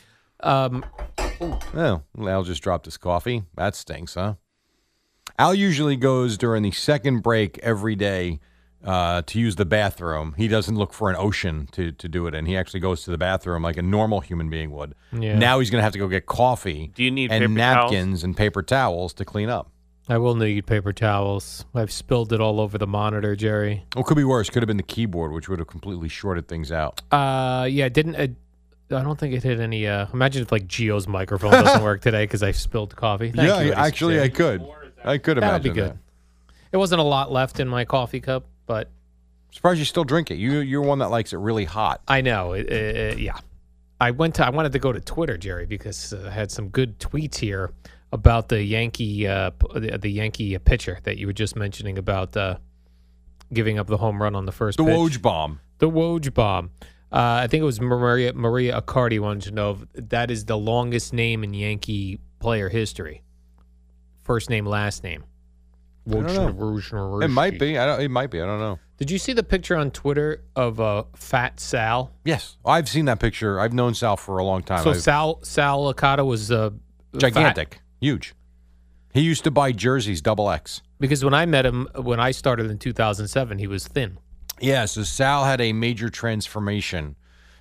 Speaker 3: Oh, Al just dropped his coffee. That stinks, huh? Al usually goes during the second break every day to use the bathroom. He doesn't look for an ocean to do it in. He actually goes to the bathroom like a normal human being would.
Speaker 4: Yeah.
Speaker 3: Now he's going to have to go get coffee
Speaker 6: Do you need
Speaker 3: and
Speaker 6: paper
Speaker 3: napkins and paper towels to clean up.
Speaker 4: I will need paper towels. I've spilled it all over the monitor, Jerry.
Speaker 3: Well, could be worse. Could have been the keyboard, which would have completely shorted things out.
Speaker 4: Yeah, it didn't. I don't think it hit any. Imagine if like Gio's microphone doesn't work today because I spilled coffee. Thank you,
Speaker 3: actually,
Speaker 4: Jerry.
Speaker 3: I could. I could
Speaker 4: That'll
Speaker 3: imagine
Speaker 4: be good.
Speaker 3: that.
Speaker 4: It wasn't a lot left in my coffee cup, but
Speaker 3: Surprised you still drink it. You're one that likes it really hot.
Speaker 4: I know. Yeah, I wanted to go to Twitter, Jerry, because I had some good tweets here about the Yankee pitcher that you were just mentioning about giving up the home run on the first
Speaker 3: The
Speaker 4: pitch.
Speaker 3: Woj bomb.
Speaker 4: The Woj bomb. I think it was Maria Accardi wanted to know if that is the longest name in Yankee player history. First name, last name.
Speaker 3: I don't know. It might be. It might be. I don't know.
Speaker 4: Did you see the picture on Twitter of Fat Sal?
Speaker 3: Yes, I've seen that picture. I've known Sal for a long time.
Speaker 4: So Sal Licata was
Speaker 3: gigantic,
Speaker 4: fat.
Speaker 3: huge. He used to buy jerseys XXL.
Speaker 4: Because when I met him, when I started in 2007, he was thin.
Speaker 3: Yeah, so Sal had a major transformation.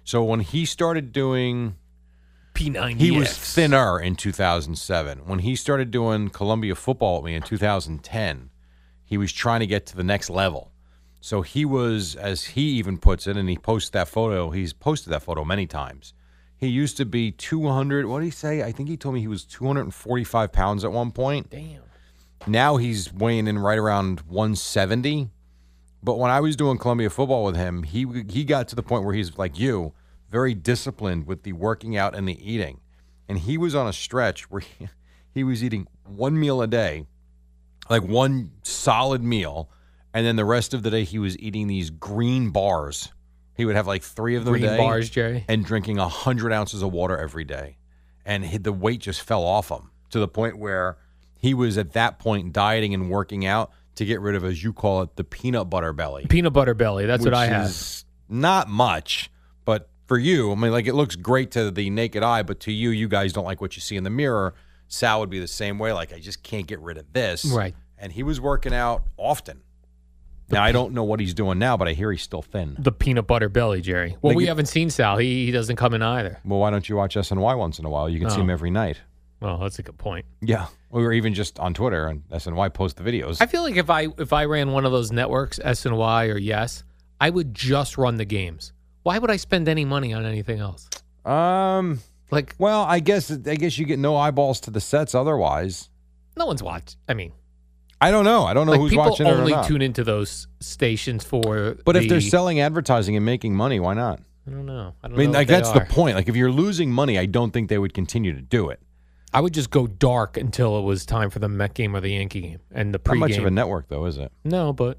Speaker 3: So when he started doing
Speaker 4: P90X.
Speaker 3: He was thinner in 2007. When he started doing Columbia football with me in 2010, he was trying to get to the next level. So he was, as he even puts it, and he posts that photo, he's posted that photo many times. He used to be 200, what did he say? I think he told me he was 245 pounds at one point.
Speaker 4: Damn.
Speaker 3: Now he's weighing in right around 170. But when I was doing Columbia football with him, he got to the point where he's like you, very disciplined with the working out and the eating. And he was on a stretch where he was eating one meal a day, like one solid meal, and then the rest of the day he was eating these green bars. He would have like 3 of them a day.
Speaker 4: Green bars, Jerry.
Speaker 3: And drinking 100 ounces of water every day. And the weight just fell off him to the point where he was at that point dieting and working out to get rid of, as you call it, the peanut butter belly.
Speaker 4: Peanut butter belly. That's what I
Speaker 3: Which
Speaker 4: have.
Speaker 3: is not much, but for you, I mean, like, it looks great to the naked eye, but to you guys don't like what you see in the mirror. Sal would be the same way. Like, I just can't get rid of this.
Speaker 4: Right.
Speaker 3: And he was working out often. Now, I don't know what he's doing now, but I hear he's still thin.
Speaker 4: The peanut butter belly, Jerry. Well,
Speaker 3: Like
Speaker 4: we
Speaker 3: it-
Speaker 4: haven't seen Sal. He doesn't come in either.
Speaker 3: Well, why don't you watch SNY once in a while? You can see
Speaker 4: Oh.
Speaker 3: him every night.
Speaker 4: Well, that's a good point.
Speaker 3: Yeah. Or even just on Twitter, and SNY post the videos.
Speaker 4: I feel like if I ran one of those networks, SNY or Yes, I would just run the games. Why would I spend any money on anything else? Like,
Speaker 3: Well, I guess you get no eyeballs to the sets otherwise.
Speaker 4: no one's watching. I mean,
Speaker 3: I don't know. I don't know
Speaker 4: like
Speaker 3: who's
Speaker 4: people
Speaker 3: watching it or
Speaker 4: only
Speaker 3: not.
Speaker 4: tune into those stations for.
Speaker 3: But if they're
Speaker 4: the-
Speaker 3: selling advertising and making money, why not?
Speaker 4: I don't know. I don't
Speaker 3: I mean,
Speaker 4: know
Speaker 3: like
Speaker 4: if they
Speaker 3: that's the
Speaker 4: are.
Speaker 3: point. Like if you're losing money, I don't think they would continue to do it.
Speaker 4: I would just go dark until it was time for the Met game or the Yankee game and the
Speaker 3: Not
Speaker 4: pregame.
Speaker 3: much of a network, though, is it?
Speaker 4: No, but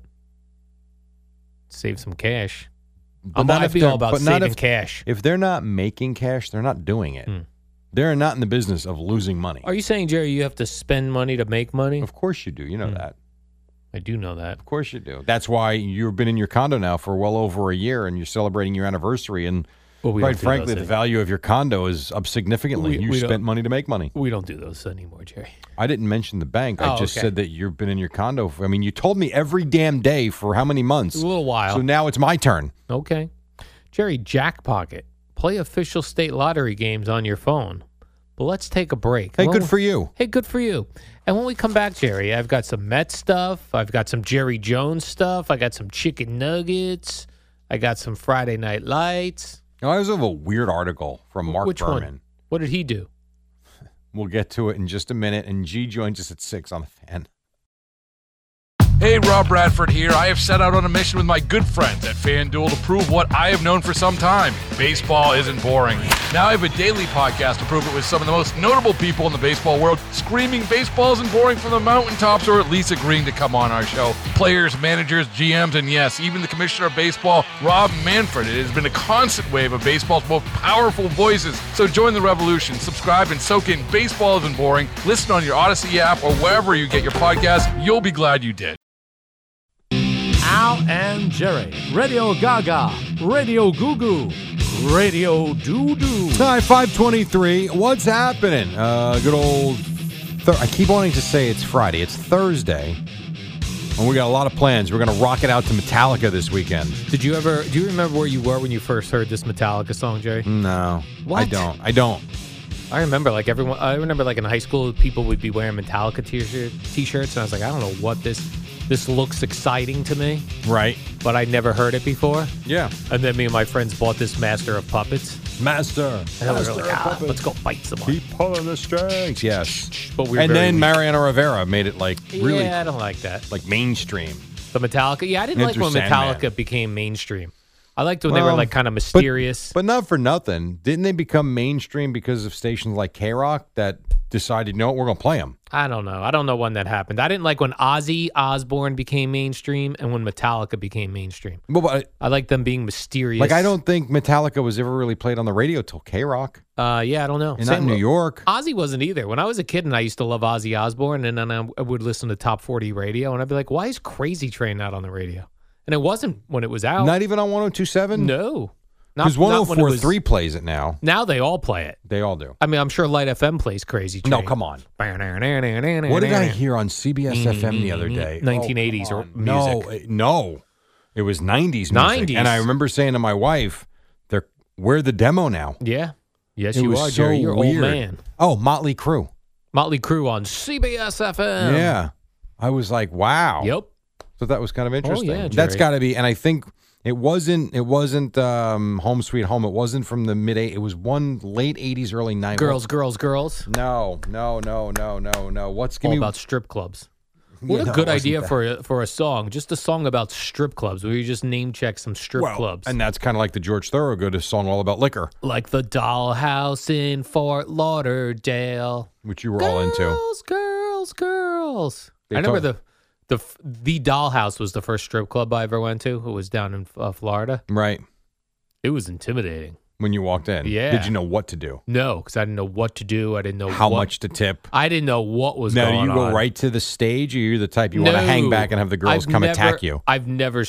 Speaker 4: save some cash.
Speaker 3: But
Speaker 4: I'm
Speaker 3: not
Speaker 4: gonna
Speaker 3: if
Speaker 4: be
Speaker 3: they're-
Speaker 4: all about
Speaker 3: but not
Speaker 4: saving
Speaker 3: if-
Speaker 4: cash.
Speaker 3: If they're not making cash, they're not doing it. They're not in the business of losing money.
Speaker 4: Are you saying, Jerry, you have to spend money to make money?
Speaker 3: Of course you do. You know
Speaker 4: Hmm.
Speaker 3: that.
Speaker 4: I do know that.
Speaker 3: Of course you do. That's why you've been in your condo now for well over a year, and you're celebrating your anniversary. And
Speaker 4: Well, we
Speaker 3: quite
Speaker 4: don't do
Speaker 3: frankly,
Speaker 4: those
Speaker 3: the
Speaker 4: anymore.
Speaker 3: value of your condo is up significantly.
Speaker 4: We
Speaker 3: You
Speaker 4: don't-
Speaker 3: spent money to make money.
Speaker 4: We don't do those anymore, Jerry.
Speaker 3: I didn't mention the bank. I
Speaker 4: Oh,
Speaker 3: just
Speaker 4: okay.
Speaker 3: said that you've been in your condo. I mean, you told me every damn day for how many months?
Speaker 4: A little while.
Speaker 3: So now it's my turn.
Speaker 4: Okay. Jerry, Jackpocket. Play official state lottery games on your phone. But let's take a break.
Speaker 3: Hey,
Speaker 4: When
Speaker 3: good
Speaker 4: we-
Speaker 3: for you.
Speaker 4: Hey, good for you. And when we come back, Jerry, I've got some Met stuff. I've got some Jerry Jones stuff. I got some chicken nuggets. I got some Friday Night Lights.
Speaker 3: Now, I was of a weird article from Mark
Speaker 4: Which
Speaker 3: Berman.
Speaker 4: one? What did he do?
Speaker 3: We'll get to it in just a minute. And G joins us at 6 on the Fan.
Speaker 5: Hey, Rob Bradford here. I have set out on a mission with my good friends at FanDuel to prove what I have known for some time. Baseball isn't boring. Now I have a daily podcast to prove it with some of the most notable people in the baseball world, screaming baseball isn't boring from the mountaintops, or at least agreeing to come on our show. Players, managers, GMs, and yes, even the commissioner of baseball, Rob Manfred. It has been a constant wave of baseball's most powerful voices. So join the revolution. Subscribe and soak in Baseball Isn't Boring. Listen on your Odyssey app or wherever you get your podcasts. You'll be glad you did.
Speaker 9: Al and Jerry, Radio Gaga, Radio Goo Goo, Radio Doo Doo.
Speaker 3: Hi, 523. What's happening? Good old. I keep wanting to say it's Friday. It's Thursday. And we got a lot of plans. We're going to rock it out to Metallica this weekend.
Speaker 4: Do you remember where you were when you first heard this Metallica song, Jerry?
Speaker 3: No.
Speaker 4: What?
Speaker 3: I don't.
Speaker 4: I remember like in high school people would be wearing Metallica t-shirts, and I was like, I don't know what this looks exciting to me,
Speaker 3: Right.
Speaker 4: but I'd never heard it before.
Speaker 3: Yeah.
Speaker 4: And then me and my friends bought this Master of Puppets,
Speaker 3: Master.
Speaker 4: and we were like, let's go fight someone.
Speaker 3: Keep pulling the strings. Yes.
Speaker 4: But we were
Speaker 3: And
Speaker 4: very
Speaker 3: then
Speaker 4: weak.
Speaker 3: Mariano Rivera made it like really
Speaker 4: Yeah, I don't like that.
Speaker 3: like mainstream.
Speaker 4: The Metallica. Yeah, I didn't like
Speaker 3: Enter
Speaker 4: when
Speaker 3: Sandman.
Speaker 4: Metallica became mainstream. I liked when they were
Speaker 3: Well,
Speaker 4: like kind of mysterious.
Speaker 3: But not for nothing. Didn't they become mainstream because of stations like K-Rock that decided, no, we're going to play them?
Speaker 4: I don't know. I don't know when that happened. I didn't like when Ozzy Osbourne became mainstream and when Metallica became mainstream.
Speaker 3: But
Speaker 4: I like them being mysterious.
Speaker 3: like, I don't think Metallica was ever really played on the radio till K-Rock.
Speaker 4: Yeah, I don't know.
Speaker 3: And not in New York.
Speaker 4: Ozzy wasn't either. When I was a kid and I used to love Ozzy Osbourne, and then I would listen to Top 40 radio, and I'd be like, why is Crazy Train not on the radio? And it wasn't when it was out.
Speaker 3: Not even on 102.7?
Speaker 4: No.
Speaker 3: Because
Speaker 4: not when it was-
Speaker 3: 104.3 plays it now.
Speaker 4: Now they all play it.
Speaker 3: They all do.
Speaker 4: I mean, I'm sure Light FM plays Crazy Train.
Speaker 3: No, come on. What did I hear on CBS FM the other day?
Speaker 4: 1980s
Speaker 3: Oh, come
Speaker 4: or
Speaker 3: on.
Speaker 4: music.
Speaker 3: No. It was 90s music.
Speaker 4: 90s.
Speaker 3: And I remember saying to my wife, We're the demo now.
Speaker 4: Yeah. Yes,
Speaker 3: It
Speaker 4: you
Speaker 3: was
Speaker 4: are,
Speaker 3: so
Speaker 4: Jerry. You're
Speaker 3: weird.
Speaker 4: old man.
Speaker 3: Oh, Motley Crue.
Speaker 4: Motley Crue on CBS FM.
Speaker 3: Yeah. I was like, wow.
Speaker 4: Yep.
Speaker 3: So that was kind of interesting.
Speaker 4: yeah,
Speaker 3: That's
Speaker 4: Jerry.
Speaker 3: got to be, and I think it wasn't Home Sweet Home. It wasn't from the mid-80s. It was one late 80s, early 90s.
Speaker 4: Girls.
Speaker 3: No. What's
Speaker 4: All
Speaker 3: give me
Speaker 4: about strip clubs. What
Speaker 3: Yeah,
Speaker 4: a good
Speaker 3: it wasn't
Speaker 4: idea
Speaker 3: that.
Speaker 4: for a song. Just a song about strip clubs where you just name check some strip clubs.
Speaker 3: And that's kind of like the George Thorogood song all about liquor,
Speaker 4: Like the Dollhouse in Fort Lauderdale.
Speaker 3: which you were all into.
Speaker 4: Girls.
Speaker 3: They
Speaker 4: I remember
Speaker 3: talk-
Speaker 4: the Dollhouse was the first strip club I ever went to. It was down in Florida.
Speaker 3: Right.
Speaker 4: It was intimidating.
Speaker 3: When you walked in.
Speaker 4: Yeah.
Speaker 3: Did you know what to do?
Speaker 4: No, because I didn't know what to do. I didn't know
Speaker 3: How
Speaker 4: what-
Speaker 3: much to tip?
Speaker 4: I didn't know what was
Speaker 3: Now,
Speaker 4: going on.
Speaker 3: do you go right to the stage, or you're the type you want to hang back and have the girls come attack you?
Speaker 4: I've never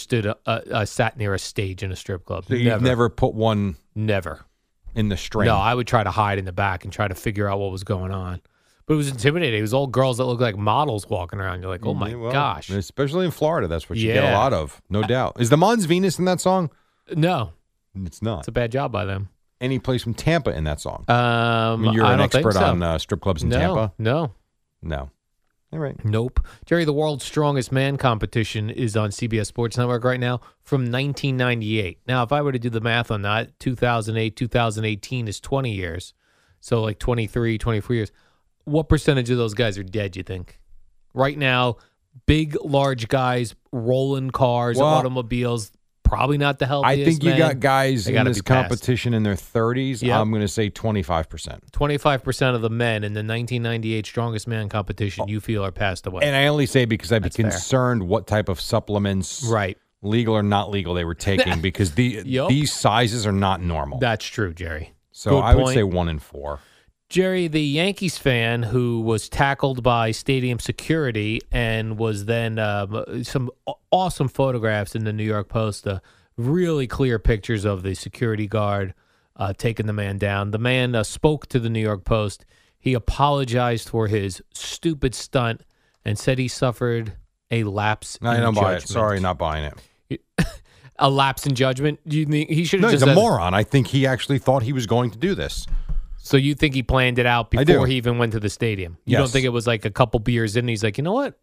Speaker 4: sat near a stage in a strip club.
Speaker 3: So you've never put one
Speaker 4: Never.
Speaker 3: in the string?
Speaker 4: No, I would try to hide in the back and try to figure out what was going on. But it was intimidating. It was all girls that looked like models walking around. You're like, oh my
Speaker 3: Yeah, well,
Speaker 4: gosh.
Speaker 3: Especially in Florida, that's what you get a
Speaker 4: Yeah.
Speaker 3: lot of, no doubt. Is the Mons Venus in that song?
Speaker 4: No,
Speaker 3: It's not.
Speaker 4: it's a bad job by them.
Speaker 3: Any place from Tampa in that song? I mean, you're
Speaker 4: I
Speaker 3: an
Speaker 4: don't think
Speaker 3: expert
Speaker 4: so.
Speaker 3: on strip clubs in
Speaker 4: no,
Speaker 3: Tampa.
Speaker 4: No.
Speaker 3: No. All right.
Speaker 4: Nope. Jerry, the World's Strongest Man competition is on CBS Sports Network right now from 1998. Now, if I were to do the math on that, 2008, 2018 is 20 years. So like 23, 24 years. What percentage of those guys are dead, you think? Right now, big, large guys, rolling cars,
Speaker 3: Well,
Speaker 4: automobiles, probably not the healthiest
Speaker 3: I think you
Speaker 4: men.
Speaker 3: got guys
Speaker 4: They
Speaker 3: in
Speaker 4: gotta
Speaker 3: this
Speaker 4: be passed.
Speaker 3: competition in their 30s.
Speaker 4: Yep.
Speaker 3: I'm going to say 25%.
Speaker 4: 25% of the men in the 1998 Strongest Man competition you feel are passed away.
Speaker 3: And I only say because I'd be
Speaker 4: That's fair.
Speaker 3: concerned what type of supplements,
Speaker 4: Right.
Speaker 3: legal or not legal, they were taking because
Speaker 4: Yup.
Speaker 3: these sizes are not normal.
Speaker 4: That's true, Jerry.
Speaker 3: So
Speaker 4: Good
Speaker 3: I would
Speaker 4: point.
Speaker 3: say 1 in 4.
Speaker 4: Jerry, the Yankees fan who was tackled by stadium security and was then some awesome photographs in the New York Post, really clear pictures of the security guard taking the man down. The man spoke to the New York Post. He apologized for his stupid stunt and said he suffered a lapse
Speaker 3: I
Speaker 4: in
Speaker 3: don't buy it.
Speaker 4: judgment.
Speaker 3: Sorry, not buying it.
Speaker 4: A lapse in judgment? You think he should
Speaker 3: No,
Speaker 4: have
Speaker 3: he's
Speaker 4: just
Speaker 3: a
Speaker 4: said,
Speaker 3: moron. I think he actually thought he was going to do this.
Speaker 4: So you think he planned it out
Speaker 3: I do.
Speaker 4: before he even went to the stadium? You don't
Speaker 3: Yes.
Speaker 4: think it was like a couple beers in and he's like, you know what?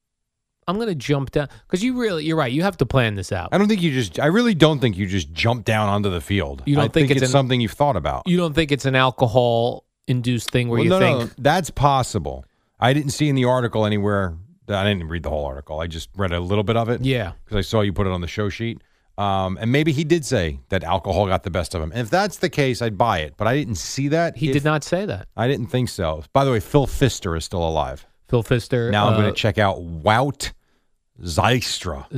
Speaker 4: I'm going to jump down. Because you're right. You have to plan this out.
Speaker 3: I really don't think you just jump down onto the field.
Speaker 4: You don't
Speaker 3: I
Speaker 4: think
Speaker 3: think
Speaker 4: it's
Speaker 3: it's
Speaker 4: an-
Speaker 3: something you've thought about.
Speaker 4: You don't think it's an alcohol-induced thing where
Speaker 3: Well,
Speaker 4: you
Speaker 3: no,
Speaker 4: think,
Speaker 3: no, that's possible. I didn't see in the article anywhere. I didn't read the whole article. I just read a little bit of it.
Speaker 4: yeah,
Speaker 3: Because I saw you put it on the show sheet. And maybe he did say that alcohol got the best of him. And if that's the case, I'd buy it. But I didn't see that.
Speaker 4: he did not say that.
Speaker 3: I didn't think so. By the way, Phil Pfister is still alive.
Speaker 4: Phil Pfister.
Speaker 3: Now I'm going to check out Wout Zylstra.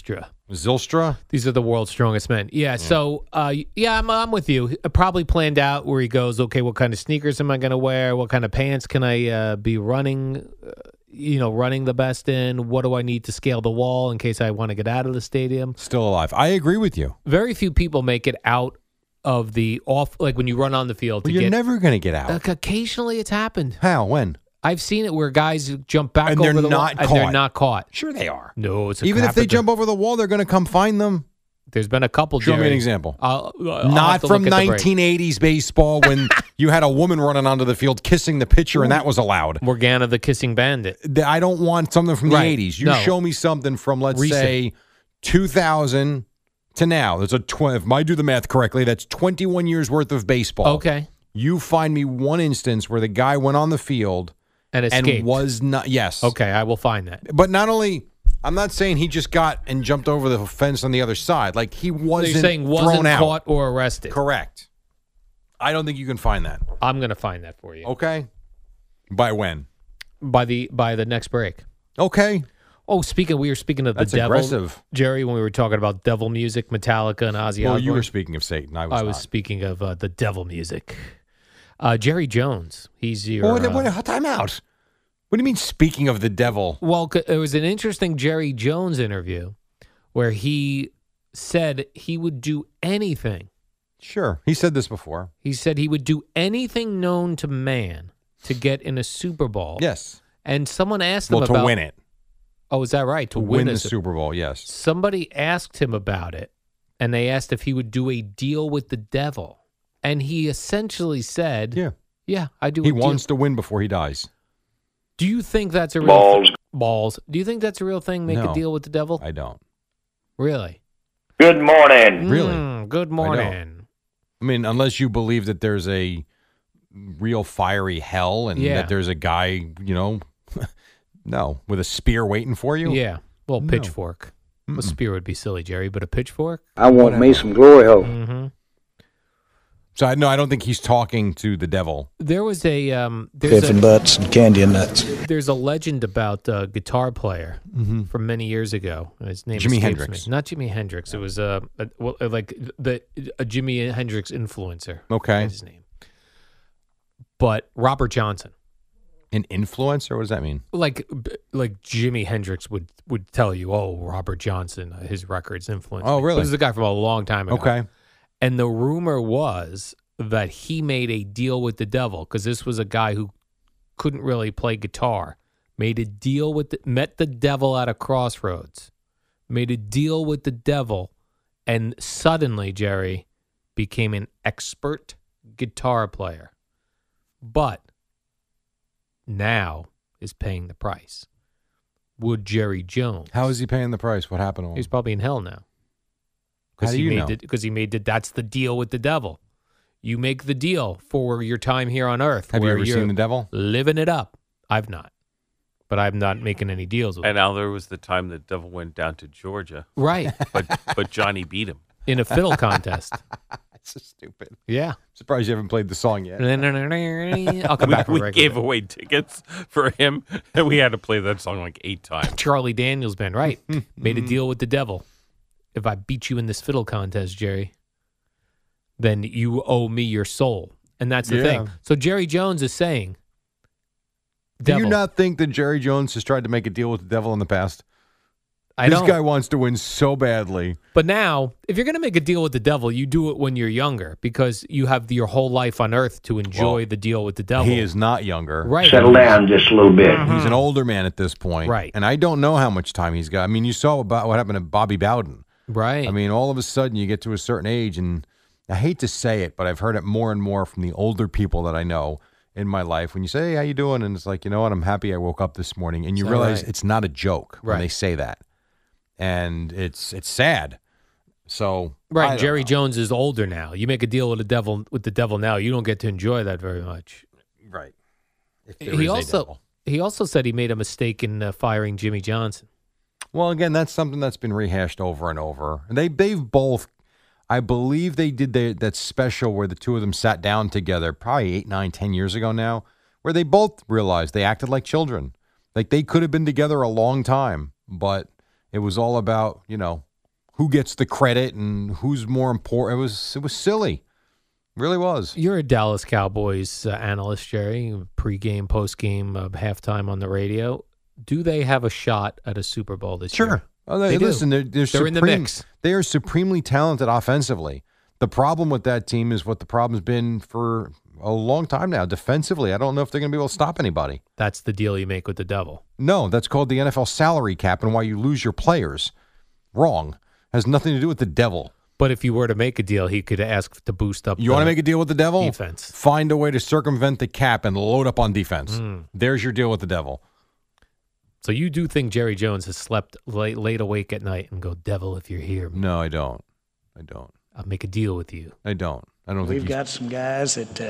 Speaker 4: Zylstra. These are the world's strongest men. Yeah. So, I'm with you. Probably planned out where he goes, okay, what kind of sneakers am I going to wear? What kind of pants can I be running the best in? What do I need to scale the wall in case I want to get out of the stadium?
Speaker 3: Still alive. I agree with you.
Speaker 4: Very few people make it out of the off, like when you run on the field.
Speaker 3: Well, you're never going to get out.
Speaker 4: Occasionally it's happened.
Speaker 3: How? When?
Speaker 4: I've seen it where guys jump back
Speaker 3: And
Speaker 4: over
Speaker 3: they're
Speaker 4: the wall
Speaker 3: not
Speaker 4: and they're
Speaker 3: caught.
Speaker 4: not caught.
Speaker 3: Sure they are.
Speaker 4: No, it's a
Speaker 3: Even if they
Speaker 4: happened-
Speaker 3: jump over the wall, they're going to come find them.
Speaker 4: There's been a couple.
Speaker 3: Show me an
Speaker 4: Jerry.
Speaker 3: example.
Speaker 4: I'll
Speaker 3: Not
Speaker 4: have to
Speaker 3: from
Speaker 4: look at the break.
Speaker 3: 1980s baseball when you had a woman running onto the field kissing the pitcher and that was allowed.
Speaker 4: Morgana the Kissing Bandit.
Speaker 3: I don't want something from the
Speaker 4: Right.
Speaker 3: 80s. You
Speaker 4: No.
Speaker 3: show me something from, let's
Speaker 4: Recent.
Speaker 3: say, 2000 to now. There's if I do the math correctly, that's 21 years worth of baseball.
Speaker 4: Okay.
Speaker 3: You find me one instance where the guy went on the field
Speaker 4: And escaped.
Speaker 3: and was not, yes.
Speaker 4: Okay, I will find that.
Speaker 3: But not only, I'm not saying he just got and jumped over the fence on the other side. Like he
Speaker 4: So
Speaker 3: wasn't
Speaker 4: you're saying wasn't
Speaker 3: thrown out.
Speaker 4: caught or arrested.
Speaker 3: Correct. I don't think you can find that.
Speaker 4: I'm going to find that for you
Speaker 3: Okay. By when?
Speaker 4: by the next break.
Speaker 3: Okay.
Speaker 4: Oh, we were speaking of the
Speaker 3: That's
Speaker 4: devil,
Speaker 3: aggressive.
Speaker 4: Jerry. When we were talking about devil music, Metallica and Ozzy
Speaker 3: Well,
Speaker 4: Osbourne.
Speaker 3: you were speaking of Satan. I was not.
Speaker 4: speaking of the devil music. Jerry Jones. He's your.
Speaker 3: Time out. What do you mean, speaking of the devil?
Speaker 4: Well, it was an interesting Jerry Jones interview where he said he would do anything.
Speaker 3: Sure. He said this before.
Speaker 4: He said he would do anything known to man to get in a Super Bowl.
Speaker 3: Yes.
Speaker 4: And someone asked him
Speaker 3: Well,
Speaker 4: about
Speaker 3: to win it.
Speaker 4: Oh, is that right?
Speaker 3: To win the Super Bowl, yes.
Speaker 4: Somebody asked him about it, and they asked if he would do a deal with the devil. And he essentially said,
Speaker 3: Yeah,
Speaker 4: I do.
Speaker 3: he wants to win before he dies.
Speaker 4: Do you think that's a real balls? Do you think that's a real thing? Make
Speaker 3: No,
Speaker 4: a deal with the devil?
Speaker 3: I don't.
Speaker 4: Really?
Speaker 10: Good morning.
Speaker 3: Really?
Speaker 4: Good morning.
Speaker 3: I mean, unless you believe that there's a real fiery hell and that there's a guy, no, with a spear waiting for you.
Speaker 4: Yeah. Well, pitchfork. A spear would be silly, Jerry, but a pitchfork?
Speaker 11: I want me some glory hole.
Speaker 4: Mm-hmm.
Speaker 3: So, no, I don't think he's talking to the devil.
Speaker 4: There was a...
Speaker 11: Biff and butts and candy and nuts.
Speaker 4: There's a legend about a guitar player from many years ago. His name
Speaker 3: Jimi
Speaker 4: escapes
Speaker 3: Hendrix.
Speaker 4: me. Not Jimi Hendrix. It was a Jimi Hendrix influencer.
Speaker 3: Okay.
Speaker 4: That's his name. But Robert Johnson.
Speaker 3: An influencer? What does that mean?
Speaker 4: Like Jimi Hendrix would tell you, Robert Johnson, his records influenced
Speaker 3: Oh,
Speaker 4: me.
Speaker 3: really?
Speaker 4: This is a guy from a long time ago.
Speaker 3: Okay.
Speaker 4: And the rumor was that he made a deal with the devil because this was a guy who couldn't really play guitar. Made a deal met the devil at a crossroads. Made a deal with the devil, and suddenly, Jerry, became an expert guitar player. But now is paying the price. Would Jerry Jones?
Speaker 3: How is he paying the price? What happened to him?
Speaker 4: He's probably in hell now.
Speaker 3: How do you know?
Speaker 4: Because he made that's the deal with the devil. You make the deal for your time here on earth.
Speaker 3: Have you
Speaker 4: where
Speaker 3: ever
Speaker 4: you're
Speaker 3: seen the devil?
Speaker 4: living it up. I've not. But I'm not making any deals with
Speaker 6: And
Speaker 4: him.
Speaker 6: now there was the time the devil went down to Georgia,
Speaker 4: Right.
Speaker 6: but Johnny beat him.
Speaker 4: In a fiddle contest.
Speaker 3: That's so stupid.
Speaker 4: Yeah.
Speaker 3: Surprised you haven't played the song yet.
Speaker 4: I'll come back.
Speaker 6: We gave away tickets for him, and we had to play that song like 8 times.
Speaker 4: Charlie Daniels Band, right. Made a deal with the devil. If I beat you in this fiddle contest, Jerry, then you owe me your soul. And that's the thing. So Jerry Jones is saying,
Speaker 3: Do
Speaker 4: devil.
Speaker 3: you not think that Jerry Jones has tried to make a deal with the devil in the past?
Speaker 4: I
Speaker 3: This
Speaker 4: don't.
Speaker 3: guy wants to win so badly.
Speaker 4: But now, if you're going to make a deal with the devil, you do it when you're younger because you have your whole life on earth to enjoy the deal with the devil.
Speaker 3: He is not younger.
Speaker 4: Right.
Speaker 11: Settle down just a little bit.
Speaker 3: He's an older man at this point.
Speaker 4: Right.
Speaker 3: And I don't know how much time he's got. I mean, you saw about what happened to Bobby Bowden.
Speaker 4: Right.
Speaker 3: I mean, all of a sudden you get to a certain age, and I hate to say it, but I've heard it more and more from the older people that I know in my life. When you say, hey, how you doing? And it's like, you know what? I'm happy I woke up this morning. And you realize it's not a joke when they say that. And it's sad. So
Speaker 4: Right. Jerry Jones is older now. You make a deal with the devil now, you don't get to enjoy that very much.
Speaker 3: Right.
Speaker 4: He also said he made a mistake in firing Jimmy Johnson.
Speaker 3: Well, again, that's something that's been rehashed over and over. And they've both, I believe they did that special where the two of them sat down together probably 8, 9, 10 years ago now, where they both realized they acted like children. Like they could have been together a long time, but it was all about, who gets the credit and who's more important. It was silly. It really was.
Speaker 4: You're a Dallas Cowboys analyst, Jerry. Pre-game, post-game, halftime on the radio. Do they have a shot at a Super Bowl this year?
Speaker 3: Sure. Oh, listen, they're
Speaker 4: in the mix.
Speaker 3: They are supremely talented offensively. The problem with that team is what the problem's been for a long time now. Defensively, I don't know if they're going to be able to stop anybody.
Speaker 4: That's the deal you make with the devil.
Speaker 3: No, that's called the NFL salary cap and why you lose your players. Wrong. Has nothing to do with the devil.
Speaker 4: But if you were to make a deal, he could ask to boost up.
Speaker 3: You want to make a deal with the devil?
Speaker 4: Defense.
Speaker 3: Find a way to circumvent the cap and load up on defense. There's your deal with the devil.
Speaker 4: So you do think Jerry Jones has slept late awake at night and go, devil, if you're here.
Speaker 3: No, I don't.
Speaker 4: I'll make a deal with you.
Speaker 3: I don't think
Speaker 12: We've got some guys that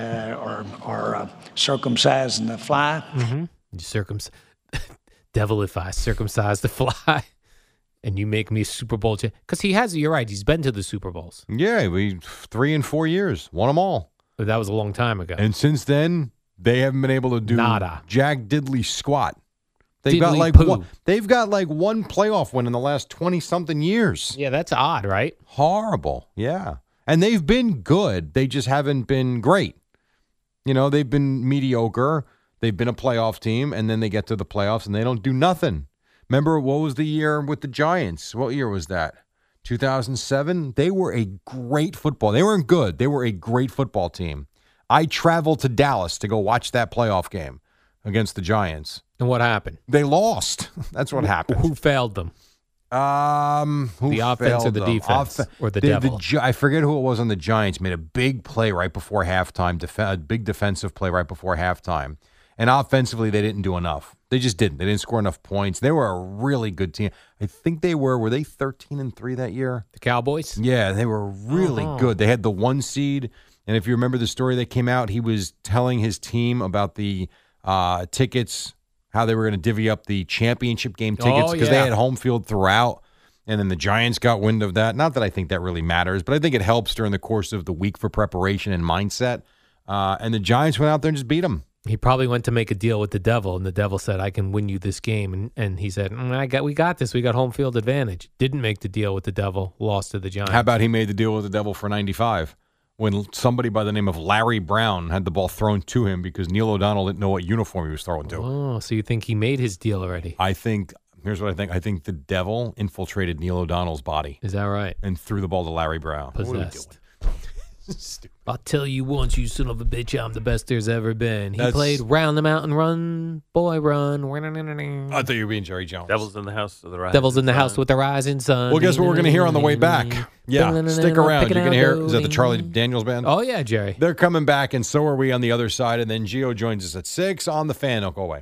Speaker 12: are circumcising the fly.
Speaker 4: Mm-hmm. Devil, if I circumcise the fly and you make me a Super Bowl champ. Because you're right, he's been to the Super Bowls.
Speaker 3: Yeah, 3 and 4 years. Won them all.
Speaker 4: But that was a long time ago.
Speaker 3: And since then, they haven't been able to do
Speaker 4: Nada.
Speaker 3: jack diddly squat. They've
Speaker 4: Diddly
Speaker 3: got
Speaker 4: poo.
Speaker 3: they've got like one playoff win in the last 20-something years.
Speaker 4: Yeah, that's odd, right?
Speaker 3: Horrible. Yeah. And they've been good. They just haven't been great. They've been mediocre. They've been a playoff team, and then they get to the playoffs, and they don't do nothing. Remember, what was the year with the Giants? What year was that? 2007? They were a great football. They weren't good. They were a great football team. I traveled to Dallas to go watch that playoff game against the Giants.
Speaker 4: And what happened?
Speaker 3: They lost. That's what happened.
Speaker 4: Who failed them?
Speaker 3: Who
Speaker 4: The offense or
Speaker 3: failed
Speaker 4: the
Speaker 3: them?
Speaker 4: defense or the devil?
Speaker 3: I forget who it was on the Giants. Made a big play right before halftime. A big defensive play right before halftime. And offensively, they didn't do enough. They just didn't. They didn't score enough points. They were a really good team. I think they were they 13-3 that year?
Speaker 4: The Cowboys?
Speaker 3: Yeah, they were really good. They had the 1 seed. And if you remember the story that came out, he was telling his team about the tickets, how they were going to divvy up the championship game tickets because they had home field throughout. And then the Giants got wind of that. Not that I think that really matters, but I think it helps during the course of the week for preparation and mindset. And the Giants went out there and just beat them.
Speaker 4: He probably went to make a deal with the devil, and the devil said, I can win you this game. And he said, we got this. We got home field advantage. Didn't make the deal with the devil, lost to the Giants.
Speaker 3: How about he made the deal with the devil for 95 when somebody by the name of Larry Brown had the ball thrown to him because Neil O'Donnell didn't know what uniform he was throwing to.
Speaker 4: Oh, so you think he made his deal already?
Speaker 3: Here's what I think. I think the devil infiltrated Neil O'Donnell's body.
Speaker 4: Is that right?
Speaker 3: And threw the ball to Larry Brown.
Speaker 4: Possessed. I'll tell you once, you son of a bitch, I'm the best there's ever been. He played Round the Mountain Run, Boy Run.
Speaker 3: I thought you were being Jerry Jones.
Speaker 6: Devil's in the house with the rising
Speaker 4: Devil's in the
Speaker 6: sun.
Speaker 4: house with the rising sun.
Speaker 3: Well, guess what we're going to hear on the way back? Yeah, stick around. You're going to hear, is that the Charlie Daniels Band?
Speaker 4: Oh, yeah, Jerry.
Speaker 3: They're coming back, and so are we on the other side. And then Gio joins us at 6 on the Fan. Don't go away.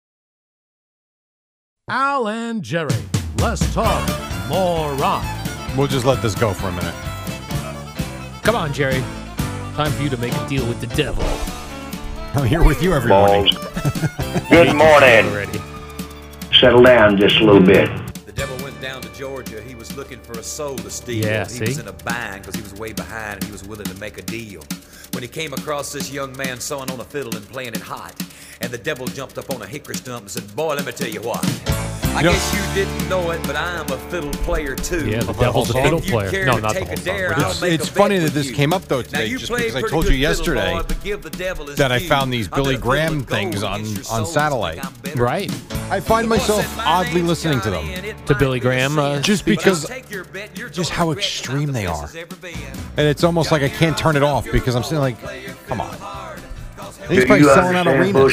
Speaker 9: Al and Jerry. Less talk, more rock.
Speaker 3: We'll just let this go for a minute.
Speaker 4: Come on, Jerry. Time for you to make a deal with the devil.
Speaker 3: I'm here with you every morning.
Speaker 10: Good morning. Settle down just a little bit.
Speaker 13: The devil went down to Georgia. He was looking for a soul to steal.
Speaker 4: Yeah,
Speaker 13: he was in a bind because he was way behind and he was willing to make a deal. When he came across this young man sawing on a fiddle and playing it hot, and the devil jumped up on a hickory stump and said, boy, let me tell you what. I guess you didn't know it, but I'm a fiddle player too.
Speaker 4: Yeah, the devil's a fiddle player. No, not the whole song.
Speaker 3: It's funny that this came up, though, today, just because I told you yesterday that I found these Billy Graham things on satellite.
Speaker 4: Right.
Speaker 3: I find myself oddly listening to them.
Speaker 4: To Billy Graham?
Speaker 3: Just because, just how extreme they are. And it's almost like I can't turn it off because I'm saying, like, come on. He's probably selling out arenas.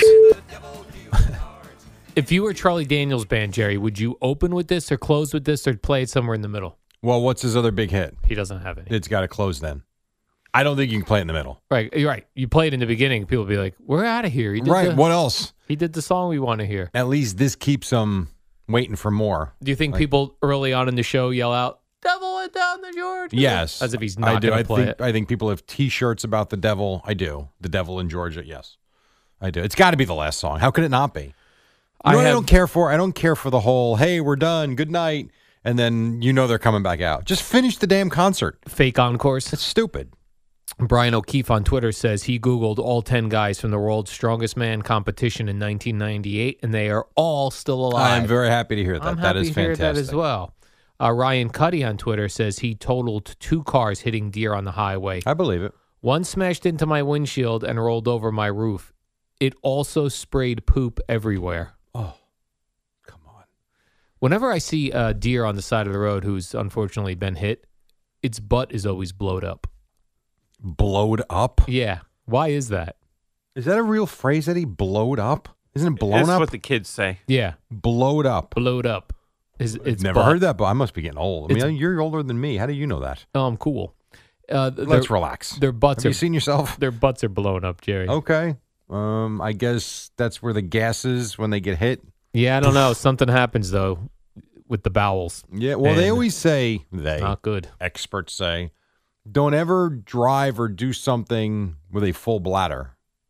Speaker 4: If you were Charlie Daniels Band, Jerry, would you open with this or close with this or play it somewhere in the middle?
Speaker 3: Well, what's his other big hit?
Speaker 4: He doesn't have any.
Speaker 3: It's got to close then. I don't think you can play it in the middle.
Speaker 4: Right, you're right. You play it in the beginning, people will be like, we're out of here.
Speaker 3: What else?
Speaker 4: He did the song we want to hear.
Speaker 3: At least this keeps them waiting for more.
Speaker 4: Do you think people early on in the show yell out, devil went down to Georgia?
Speaker 3: Yes.
Speaker 4: As if he's not going to play it.
Speaker 3: I think people have T-shirts about the devil. I do. The devil in Georgia, yes. I do. It's got to be the last song. How could it not be? You know what I don't care for? I don't care for the whole, hey, we're done, good night, and then they're coming back out. Just finish the damn concert.
Speaker 4: Fake encores.
Speaker 3: It's stupid.
Speaker 4: Brian O'Keefe on Twitter says he Googled all 10 guys from the World's Strongest Man competition in 1998, and they are all still alive.
Speaker 3: I'm very happy to hear that. That is fantastic.
Speaker 4: I'm happy to hear that as well. Ryan Cuddy on Twitter says he totaled 2 cars hitting deer on the highway.
Speaker 3: I believe it.
Speaker 4: One smashed into my windshield and rolled over my roof. It also sprayed poop everywhere.
Speaker 3: Oh, come on.
Speaker 4: Whenever I see a deer on the side of the road who's unfortunately been hit, its butt is always blowed up.
Speaker 3: Blowed up?
Speaker 4: Yeah. Why is that?
Speaker 3: Is that a real phrase, Eddie? Blowed up? Isn't it blown up?
Speaker 6: That's what the kids say.
Speaker 4: Yeah.
Speaker 3: Blowed up.
Speaker 4: Blowed up. It's
Speaker 3: never heard that, but I must be getting old. I mean, you're older than me. How do you know that?
Speaker 4: Oh, I'm cool.
Speaker 3: Let's relax.
Speaker 4: Their butts
Speaker 3: Have you seen yourself?
Speaker 4: Their butts are blown up, Jerry.
Speaker 3: Okay. I guess that's where the gas is when they get hit.
Speaker 4: Yeah, I don't know. Something happens, though, with the bowels.
Speaker 3: Yeah, well, they always say,
Speaker 4: not good.
Speaker 3: Experts say, don't ever drive or do something with a full bladder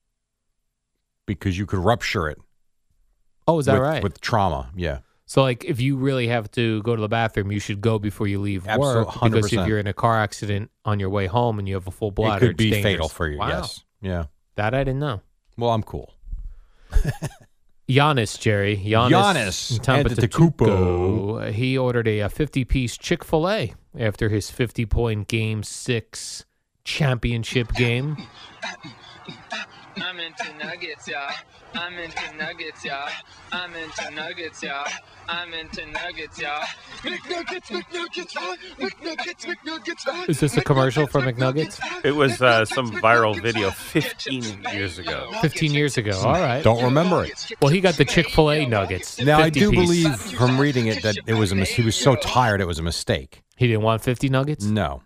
Speaker 3: because you could rupture it.
Speaker 4: Oh, is that right?
Speaker 3: With trauma, yeah.
Speaker 4: So, like, if you really have to go to the bathroom, you should go before you leave work.
Speaker 3: 100%.
Speaker 4: Because if you're in a car accident on your way home and you have a full bladder,
Speaker 3: it could be
Speaker 4: dangerous.
Speaker 3: fatal for you,
Speaker 4: Wow.
Speaker 3: yes. Yeah.
Speaker 4: That I didn't know.
Speaker 3: Well, I'm cool.
Speaker 4: Giannis, Jerry.
Speaker 3: Giannis Antetokounmpo.
Speaker 4: He ordered a 50-piece Chick-fil-A after his 50-point Game 6 championship game.
Speaker 14: I'm into nuggets, y'all. I'm into nuggets, y'all. I'm into nuggets, y'all. I'm into nuggets, y'all. McNuggets, McNuggets, McNuggets, McNuggets.
Speaker 4: Is this a commercial for McNuggets?
Speaker 6: It was some viral video 15 years ago.
Speaker 4: 15 years ago. All right.
Speaker 3: Don't remember it.
Speaker 4: Well, he got the Chick-fil-A nuggets.
Speaker 3: Now, I
Speaker 4: 50
Speaker 3: do
Speaker 4: piece.
Speaker 3: believe from reading it that it was he was so tired it was a mistake.
Speaker 4: He didn't want 50 nuggets?
Speaker 3: No.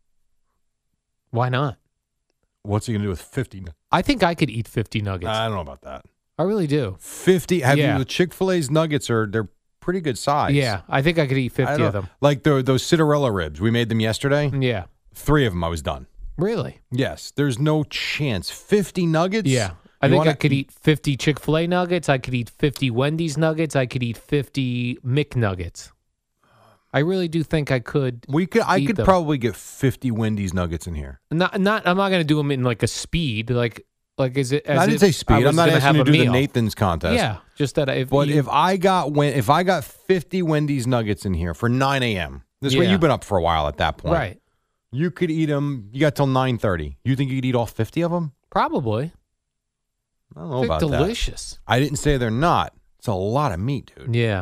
Speaker 4: Why not?
Speaker 3: What's he going to do with 50?
Speaker 4: I think I could eat 50 nuggets.
Speaker 3: I don't know about that.
Speaker 4: I really do.
Speaker 3: 50?
Speaker 4: Yeah.
Speaker 3: The Chick-fil-A's nuggets they're pretty good size.
Speaker 4: Yeah, I think I could eat 50 of them.
Speaker 3: Like those Cinderella ribs. We made them yesterday.
Speaker 4: Yeah.
Speaker 3: 3 of them I was done.
Speaker 4: Really?
Speaker 3: Yes. There's no chance. 50 nuggets?
Speaker 4: Yeah. I think I could eat 50 Chick-fil-A nuggets. I could eat 50 Wendy's nuggets. I could eat 50 McNuggets. I really do think I could.
Speaker 3: I could probably get 50 Wendy's nuggets in here.
Speaker 4: I'm not going to do them in like a speed. Like is it? As
Speaker 3: I didn't say speed. I'm not asking you to do the Nathan's contest.
Speaker 4: Yeah, just that.
Speaker 3: If I got 50 Wendy's nuggets in here for 9 a.m. This way you've been up for a while at that point,
Speaker 4: right?
Speaker 3: You could eat them. You got till 9:30. You think you could eat all 50 of them?
Speaker 4: Probably.
Speaker 3: I don't know about that.
Speaker 4: Delicious.
Speaker 3: I didn't say they're not. It's a lot of meat, dude.
Speaker 4: Yeah.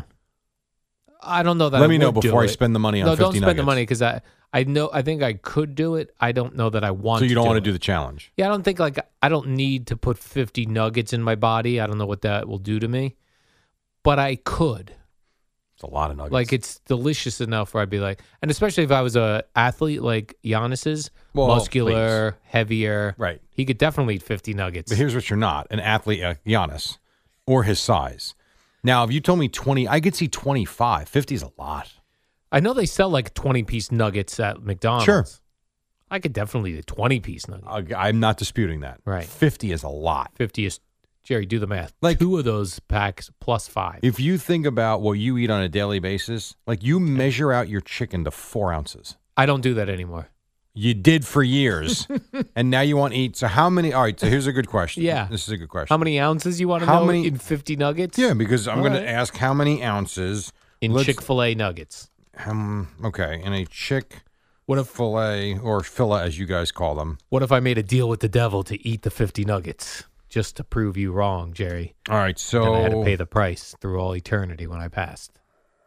Speaker 4: I don't know that.
Speaker 3: Let me know before I spend the money on 50 nuggets.
Speaker 4: No, don't spend the money because I think I could do it. I don't know that I want to.
Speaker 3: So you don't want to do the challenge?
Speaker 4: Yeah, I don't think I don't need to put 50 nuggets in my body. I don't know what that will do to me, but I could.
Speaker 3: It's a lot of nuggets.
Speaker 4: Like it's delicious enough where I'd be like, and especially if I was a athlete like Giannis's, muscular, heavier.
Speaker 3: Right.
Speaker 4: He could definitely eat 50 nuggets.
Speaker 3: But here's what you're not: an athlete, Giannis, or his size. Now, if you told me 20, I could see 25. 50 is a lot.
Speaker 4: I know they sell like 20-piece nuggets at McDonald's.
Speaker 3: Sure.
Speaker 4: I could definitely eat a 20-piece nugget.
Speaker 3: I'm not disputing that.
Speaker 4: Right.
Speaker 3: 50 is a lot.
Speaker 4: 50 is, Jerry, do the math.
Speaker 3: Like
Speaker 4: 2 of those packs plus 5.
Speaker 3: If you think about what you eat on a daily basis, like you measure out your chicken to 4 ounces.
Speaker 4: I don't do that anymore.
Speaker 3: You did for years, and now you want to eat. So how many? All right, so here's a good question.
Speaker 4: Yeah.
Speaker 3: This is a good question.
Speaker 4: How many ounces you want to know in 50 nuggets?
Speaker 3: Yeah, because I'm going to ask how many ounces.
Speaker 4: In Chick-fil-A nuggets.
Speaker 3: Okay, in a Chick-fil-A or filla, as you guys call them.
Speaker 4: What if I made a deal with the devil to eat the 50 nuggets just to prove you wrong, Jerry?
Speaker 3: All right, so.
Speaker 4: And I had to pay the price through all eternity when I passed.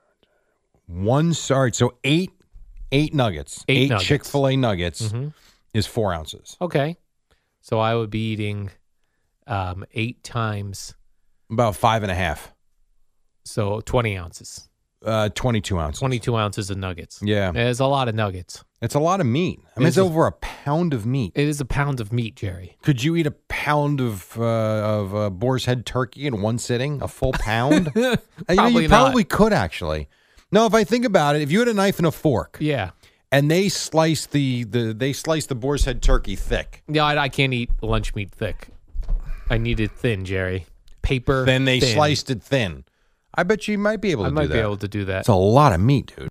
Speaker 3: So 8 nuggets. 8
Speaker 4: nuggets.
Speaker 3: Chick-fil-A nuggets is 4 ounces.
Speaker 4: Okay. So I would be eating 8 times.
Speaker 3: About 5.5.
Speaker 4: So 20 ounces.
Speaker 3: 22 ounces.
Speaker 4: 22 ounces of nuggets.
Speaker 3: Yeah.
Speaker 4: There's a lot of nuggets.
Speaker 3: It's a lot of meat. I mean, it's over a pound of meat.
Speaker 4: It is a pound of meat, Jerry.
Speaker 3: Could you eat a pound of boar's head turkey in one sitting? A full pound? You probably could, actually. No, if I think about it, if you had a knife and a fork.
Speaker 4: Yeah.
Speaker 3: And they slice the boar's head turkey thick.
Speaker 4: Yeah, I can't eat lunch meat thick. I need it thin, Jerry. Paper.
Speaker 3: Then they
Speaker 4: thin.
Speaker 3: sliced it thin. I bet you might be able to do that.
Speaker 4: I might be able to do that.
Speaker 3: It's a lot of meat, dude.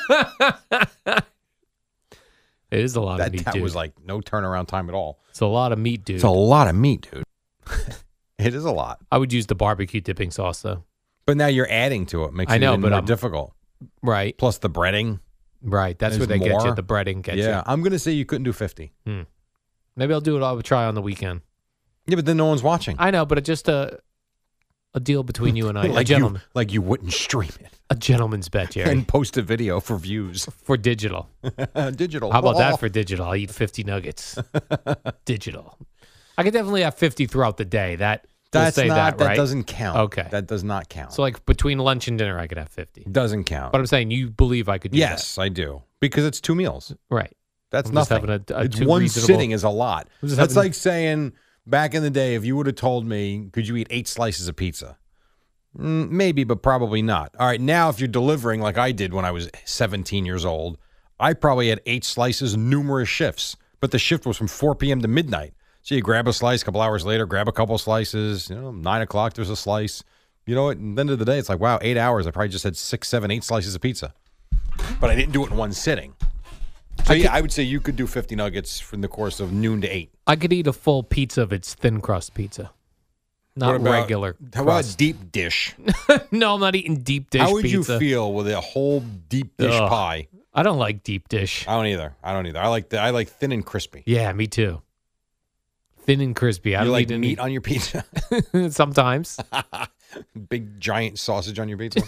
Speaker 4: It is a lot of meat, dude.
Speaker 3: That was like no turnaround time at all.
Speaker 4: It's a lot of meat, dude.
Speaker 3: It's a lot of meat, dude. It is a lot.
Speaker 4: I would use the barbecue dipping sauce, though.
Speaker 3: But now you're adding to it. Makes it even more difficult.
Speaker 4: Right.
Speaker 3: Plus the breading.
Speaker 4: Right. That's where they get you. The breading gets you.
Speaker 3: Yeah. I'm going to say you couldn't do 50.
Speaker 4: Maybe I'll do it. I'll try on the weekend.
Speaker 3: Yeah, but then no one's watching.
Speaker 4: I know, but it's just a deal between you and I.
Speaker 3: Like
Speaker 4: a gentleman.
Speaker 3: Like you wouldn't stream it.
Speaker 4: A gentleman's bet, Jerry.
Speaker 3: And post a video for views.
Speaker 4: For digital.
Speaker 3: Digital.
Speaker 4: How about that for digital? I'll eat 50 nuggets. Digital. I could definitely have 50 throughout the day. That
Speaker 3: doesn't count.
Speaker 4: Okay.
Speaker 3: That does not count.
Speaker 4: So like between lunch and dinner, I could have 50.
Speaker 3: Doesn't count.
Speaker 4: But I'm saying you believe I could do that.
Speaker 3: Yes, I do. Because it's 2 meals.
Speaker 4: Right.
Speaker 3: That's
Speaker 4: I'm
Speaker 3: nothing.
Speaker 4: Just having
Speaker 3: it's one sitting is a lot. That's like saying back in the day, if you would have told me, could you eat 8 slices of pizza? Maybe, but probably not. All right, now if you're delivering like I did when I was 17 years old, I probably had 8 slices, numerous shifts. But the shift was from 4 p.m. to midnight. So you grab a slice, a couple hours later, grab a couple slices. 9 o'clock, there's a slice. You know what? At the end of the day, it's like, wow, 8 hours. I probably just had 6, 7, 8 slices of pizza. But I didn't do it in one sitting. So I would say you could do 50 nuggets from the course of noon to 8.
Speaker 4: I could eat a full pizza if it's thin crust pizza. Not regular crust.
Speaker 3: How about deep dish?
Speaker 4: No, I'm not eating deep dish pizza.
Speaker 3: How would you feel with a whole deep dish pie?
Speaker 4: I don't like deep dish.
Speaker 3: I don't either. I like thin and crispy.
Speaker 4: Yeah, me too. Thin and crispy. I
Speaker 3: You
Speaker 4: don't
Speaker 3: like
Speaker 4: need
Speaker 3: meat on your pizza?
Speaker 4: Sometimes.
Speaker 3: Big giant sausage on your pizza?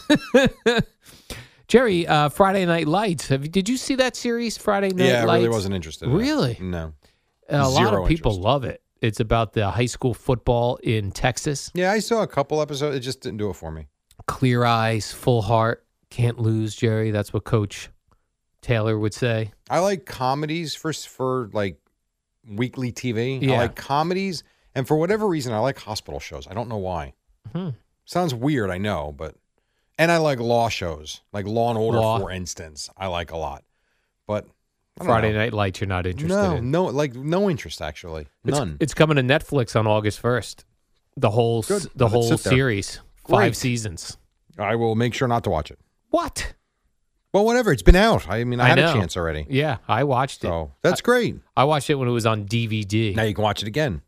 Speaker 4: Jerry, Friday Night Lights. Did you see that series, Friday Night Lights?
Speaker 3: Yeah, I really wasn't interested in it.
Speaker 4: Really?
Speaker 3: No.
Speaker 4: A lot
Speaker 3: Zero
Speaker 4: of people
Speaker 3: interest.
Speaker 4: love it. It's about the high school football in Texas.
Speaker 3: Yeah, I saw a couple episodes. It just didn't do it for me.
Speaker 4: Clear eyes, full heart, can't lose, Jerry. That's what Coach Taylor would say.
Speaker 3: I like comedies for like weekly TV.
Speaker 4: Yeah.
Speaker 3: I like comedies, and for whatever reason, I like hospital shows. I don't know why. Sounds weird, I know, and I like law shows, like Law and Order, for instance. I like a lot, but I don't
Speaker 4: Friday
Speaker 3: know.
Speaker 4: Night Lights, you're not interested in.
Speaker 3: No interest actually. None.
Speaker 4: It's coming to Netflix on August 1st. The whole
Speaker 3: Good.
Speaker 4: the
Speaker 3: Let it
Speaker 4: whole
Speaker 3: sit there.
Speaker 4: series,
Speaker 3: Great.
Speaker 4: 5 seasons.
Speaker 3: I will make sure not to watch it.
Speaker 4: What?
Speaker 3: Well, whatever. It's been out. I mean, I had
Speaker 4: know.
Speaker 3: a chance already.
Speaker 4: Yeah, I watched it.
Speaker 3: So that's great.
Speaker 4: I watched it when it was on DVD.
Speaker 3: Now you can watch it again.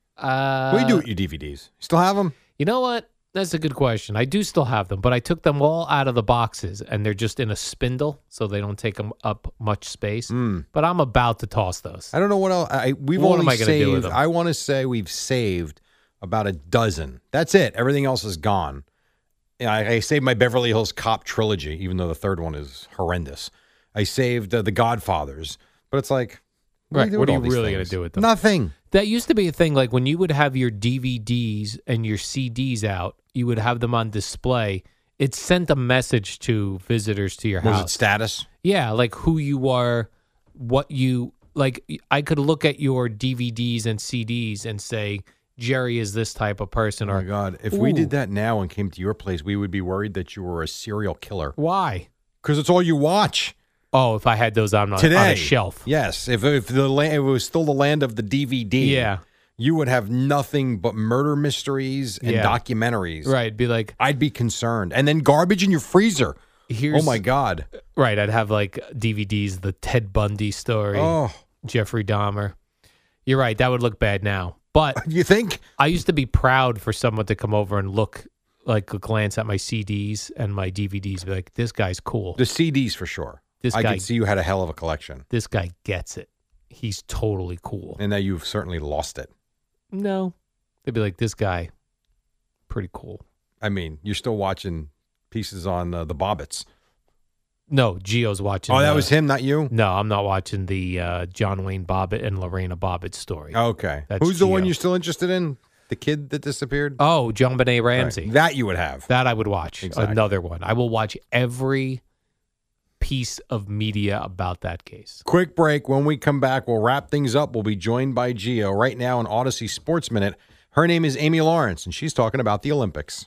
Speaker 4: Uh,
Speaker 3: What do you do with your DVDs? Still have them?
Speaker 4: You know what? That's a good question. I do still have them, but I took them all out of the boxes, and they're just in a spindle, so they don't take them up much space. But I'm about to toss those.
Speaker 3: I don't know what else. We've
Speaker 4: What
Speaker 3: only
Speaker 4: am I gonna do with
Speaker 3: saved.
Speaker 4: them?
Speaker 3: I want to say we've saved about a dozen. That's it. Everything else is gone. Yeah, I saved my Beverly Hills Cop trilogy, even though the third one is horrendous. I saved The Godfathers, but it's like,
Speaker 4: Right.
Speaker 3: do
Speaker 4: What are
Speaker 3: with
Speaker 4: you
Speaker 3: all these
Speaker 4: really going to
Speaker 3: things?
Speaker 4: do with them?
Speaker 3: Nothing.
Speaker 4: That used to be a thing. Like when you would have your DVDs and your CDs out, you would have them on display. It sent a message to visitors to your
Speaker 3: Was
Speaker 4: house.
Speaker 3: it status?
Speaker 4: Yeah, like who you are, what you like. I could look at your DVDs and CDs and say, Jerry is this type of person.
Speaker 3: Oh
Speaker 4: Or
Speaker 3: my God! If we
Speaker 4: Ooh.
Speaker 3: did that now and came to your place, we would be worried that you were a serial killer.
Speaker 4: Why?
Speaker 3: Because it's all you watch.
Speaker 4: Oh, if I had those on
Speaker 3: Today.
Speaker 4: a shelf.
Speaker 3: Yes, if it was still the land of the DVD,
Speaker 4: Yeah.
Speaker 3: you would have nothing but murder mysteries and
Speaker 4: Yeah.
Speaker 3: documentaries.
Speaker 4: Right. Be like,
Speaker 3: I'd be concerned, and then garbage in your freezer.
Speaker 4: here's
Speaker 3: Oh my God!
Speaker 4: Right. I'd have like DVDs, the Ted Bundy story,
Speaker 3: Oh,
Speaker 4: Jeffrey Dahmer. You're right. That would look bad now. But
Speaker 3: you think?
Speaker 4: I used to be proud for someone to come over and look, like glance at my CDs and my DVDs, be like, this guy's cool.
Speaker 3: The CDs for sure.
Speaker 4: This
Speaker 3: I
Speaker 4: guy-
Speaker 3: could see you had a hell of a collection,
Speaker 4: This guy gets it. He's totally cool.
Speaker 3: and now you've certainly lost it.
Speaker 4: No. They'd be like, this guy, pretty cool.
Speaker 3: I mean, you're still watching pieces on the Bobbits.
Speaker 4: No, Gio's watching.
Speaker 3: Oh, that was him, not you.
Speaker 4: No, I'm not watching the John Wayne Bobbitt and Lorena Bobbitt story.
Speaker 3: Okay,
Speaker 4: That's
Speaker 3: who's the one
Speaker 4: Gio.
Speaker 3: you're still interested in? The kid that disappeared.
Speaker 4: Oh, John Benet
Speaker 3: Right.
Speaker 4: Ramsey.
Speaker 3: That you would have.
Speaker 4: That I would watch.
Speaker 3: Exactly.
Speaker 4: Another one. I will watch every piece of media about that case.
Speaker 3: Quick break. When we come back, we'll wrap things up. We'll be joined by Gio right now on Odyssey Sports Minute. Her name is Amy Lawrence, and she's talking about the Olympics.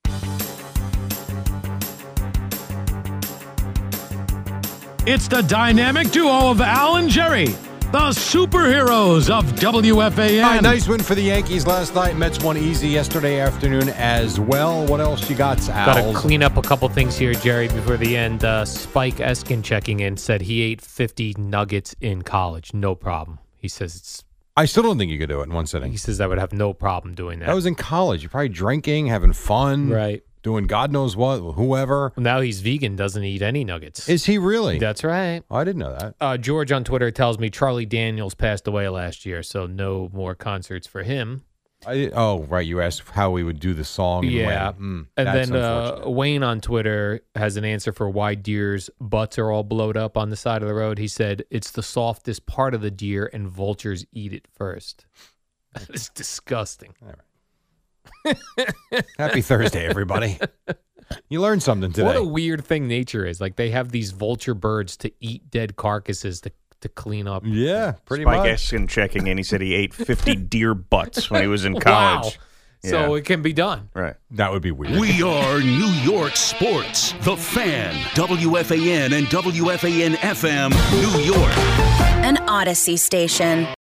Speaker 9: It's the dynamic duo of Al and Jerry, the superheroes of WFAN.
Speaker 3: All right, nice win for the Yankees last night. Mets won easy yesterday afternoon as well. What else you got, Al?
Speaker 4: Got to clean up a couple things here, Jerry, before the end. Spike Eskin checking in said he ate 50 nuggets in college. No problem. He says it's.
Speaker 3: I still don't think you could do it in one sitting.
Speaker 4: He says I would have no problem doing that.
Speaker 3: That was in college. You're probably drinking, having fun,
Speaker 4: right.
Speaker 3: Doing God knows what, whoever.
Speaker 4: Now he's vegan, doesn't eat any nuggets.
Speaker 3: Is he really?
Speaker 4: That's right.
Speaker 3: Oh, I didn't know that.
Speaker 4: George on Twitter tells me Charlie Daniels passed away last year, so no more concerts for him.
Speaker 3: Oh, right. You asked how we would do the song. And
Speaker 4: Yeah.
Speaker 3: when.
Speaker 4: And
Speaker 3: That's
Speaker 4: then
Speaker 3: unfortunate.
Speaker 4: Wayne on Twitter has an answer for why deer's butts are all blowed up on the side of the road. He said, it's the softest part of the deer and vultures eat it first. That is disgusting.
Speaker 3: All right. Happy Thursday, everybody. You learned something today.
Speaker 4: What a weird thing nature is. Like they have these vulture birds to eat dead carcasses to clean up.
Speaker 3: Yeah, pretty
Speaker 15: Spike
Speaker 3: much.
Speaker 15: Eskin checking in. He said he ate 50 deer butts when he was in college.
Speaker 4: Wow. So it can be done.
Speaker 15: Right.
Speaker 3: That would be weird.
Speaker 16: We are New York Sports, The Fan, WFAN and WFAN FM, New York.
Speaker 17: An Odyssey station.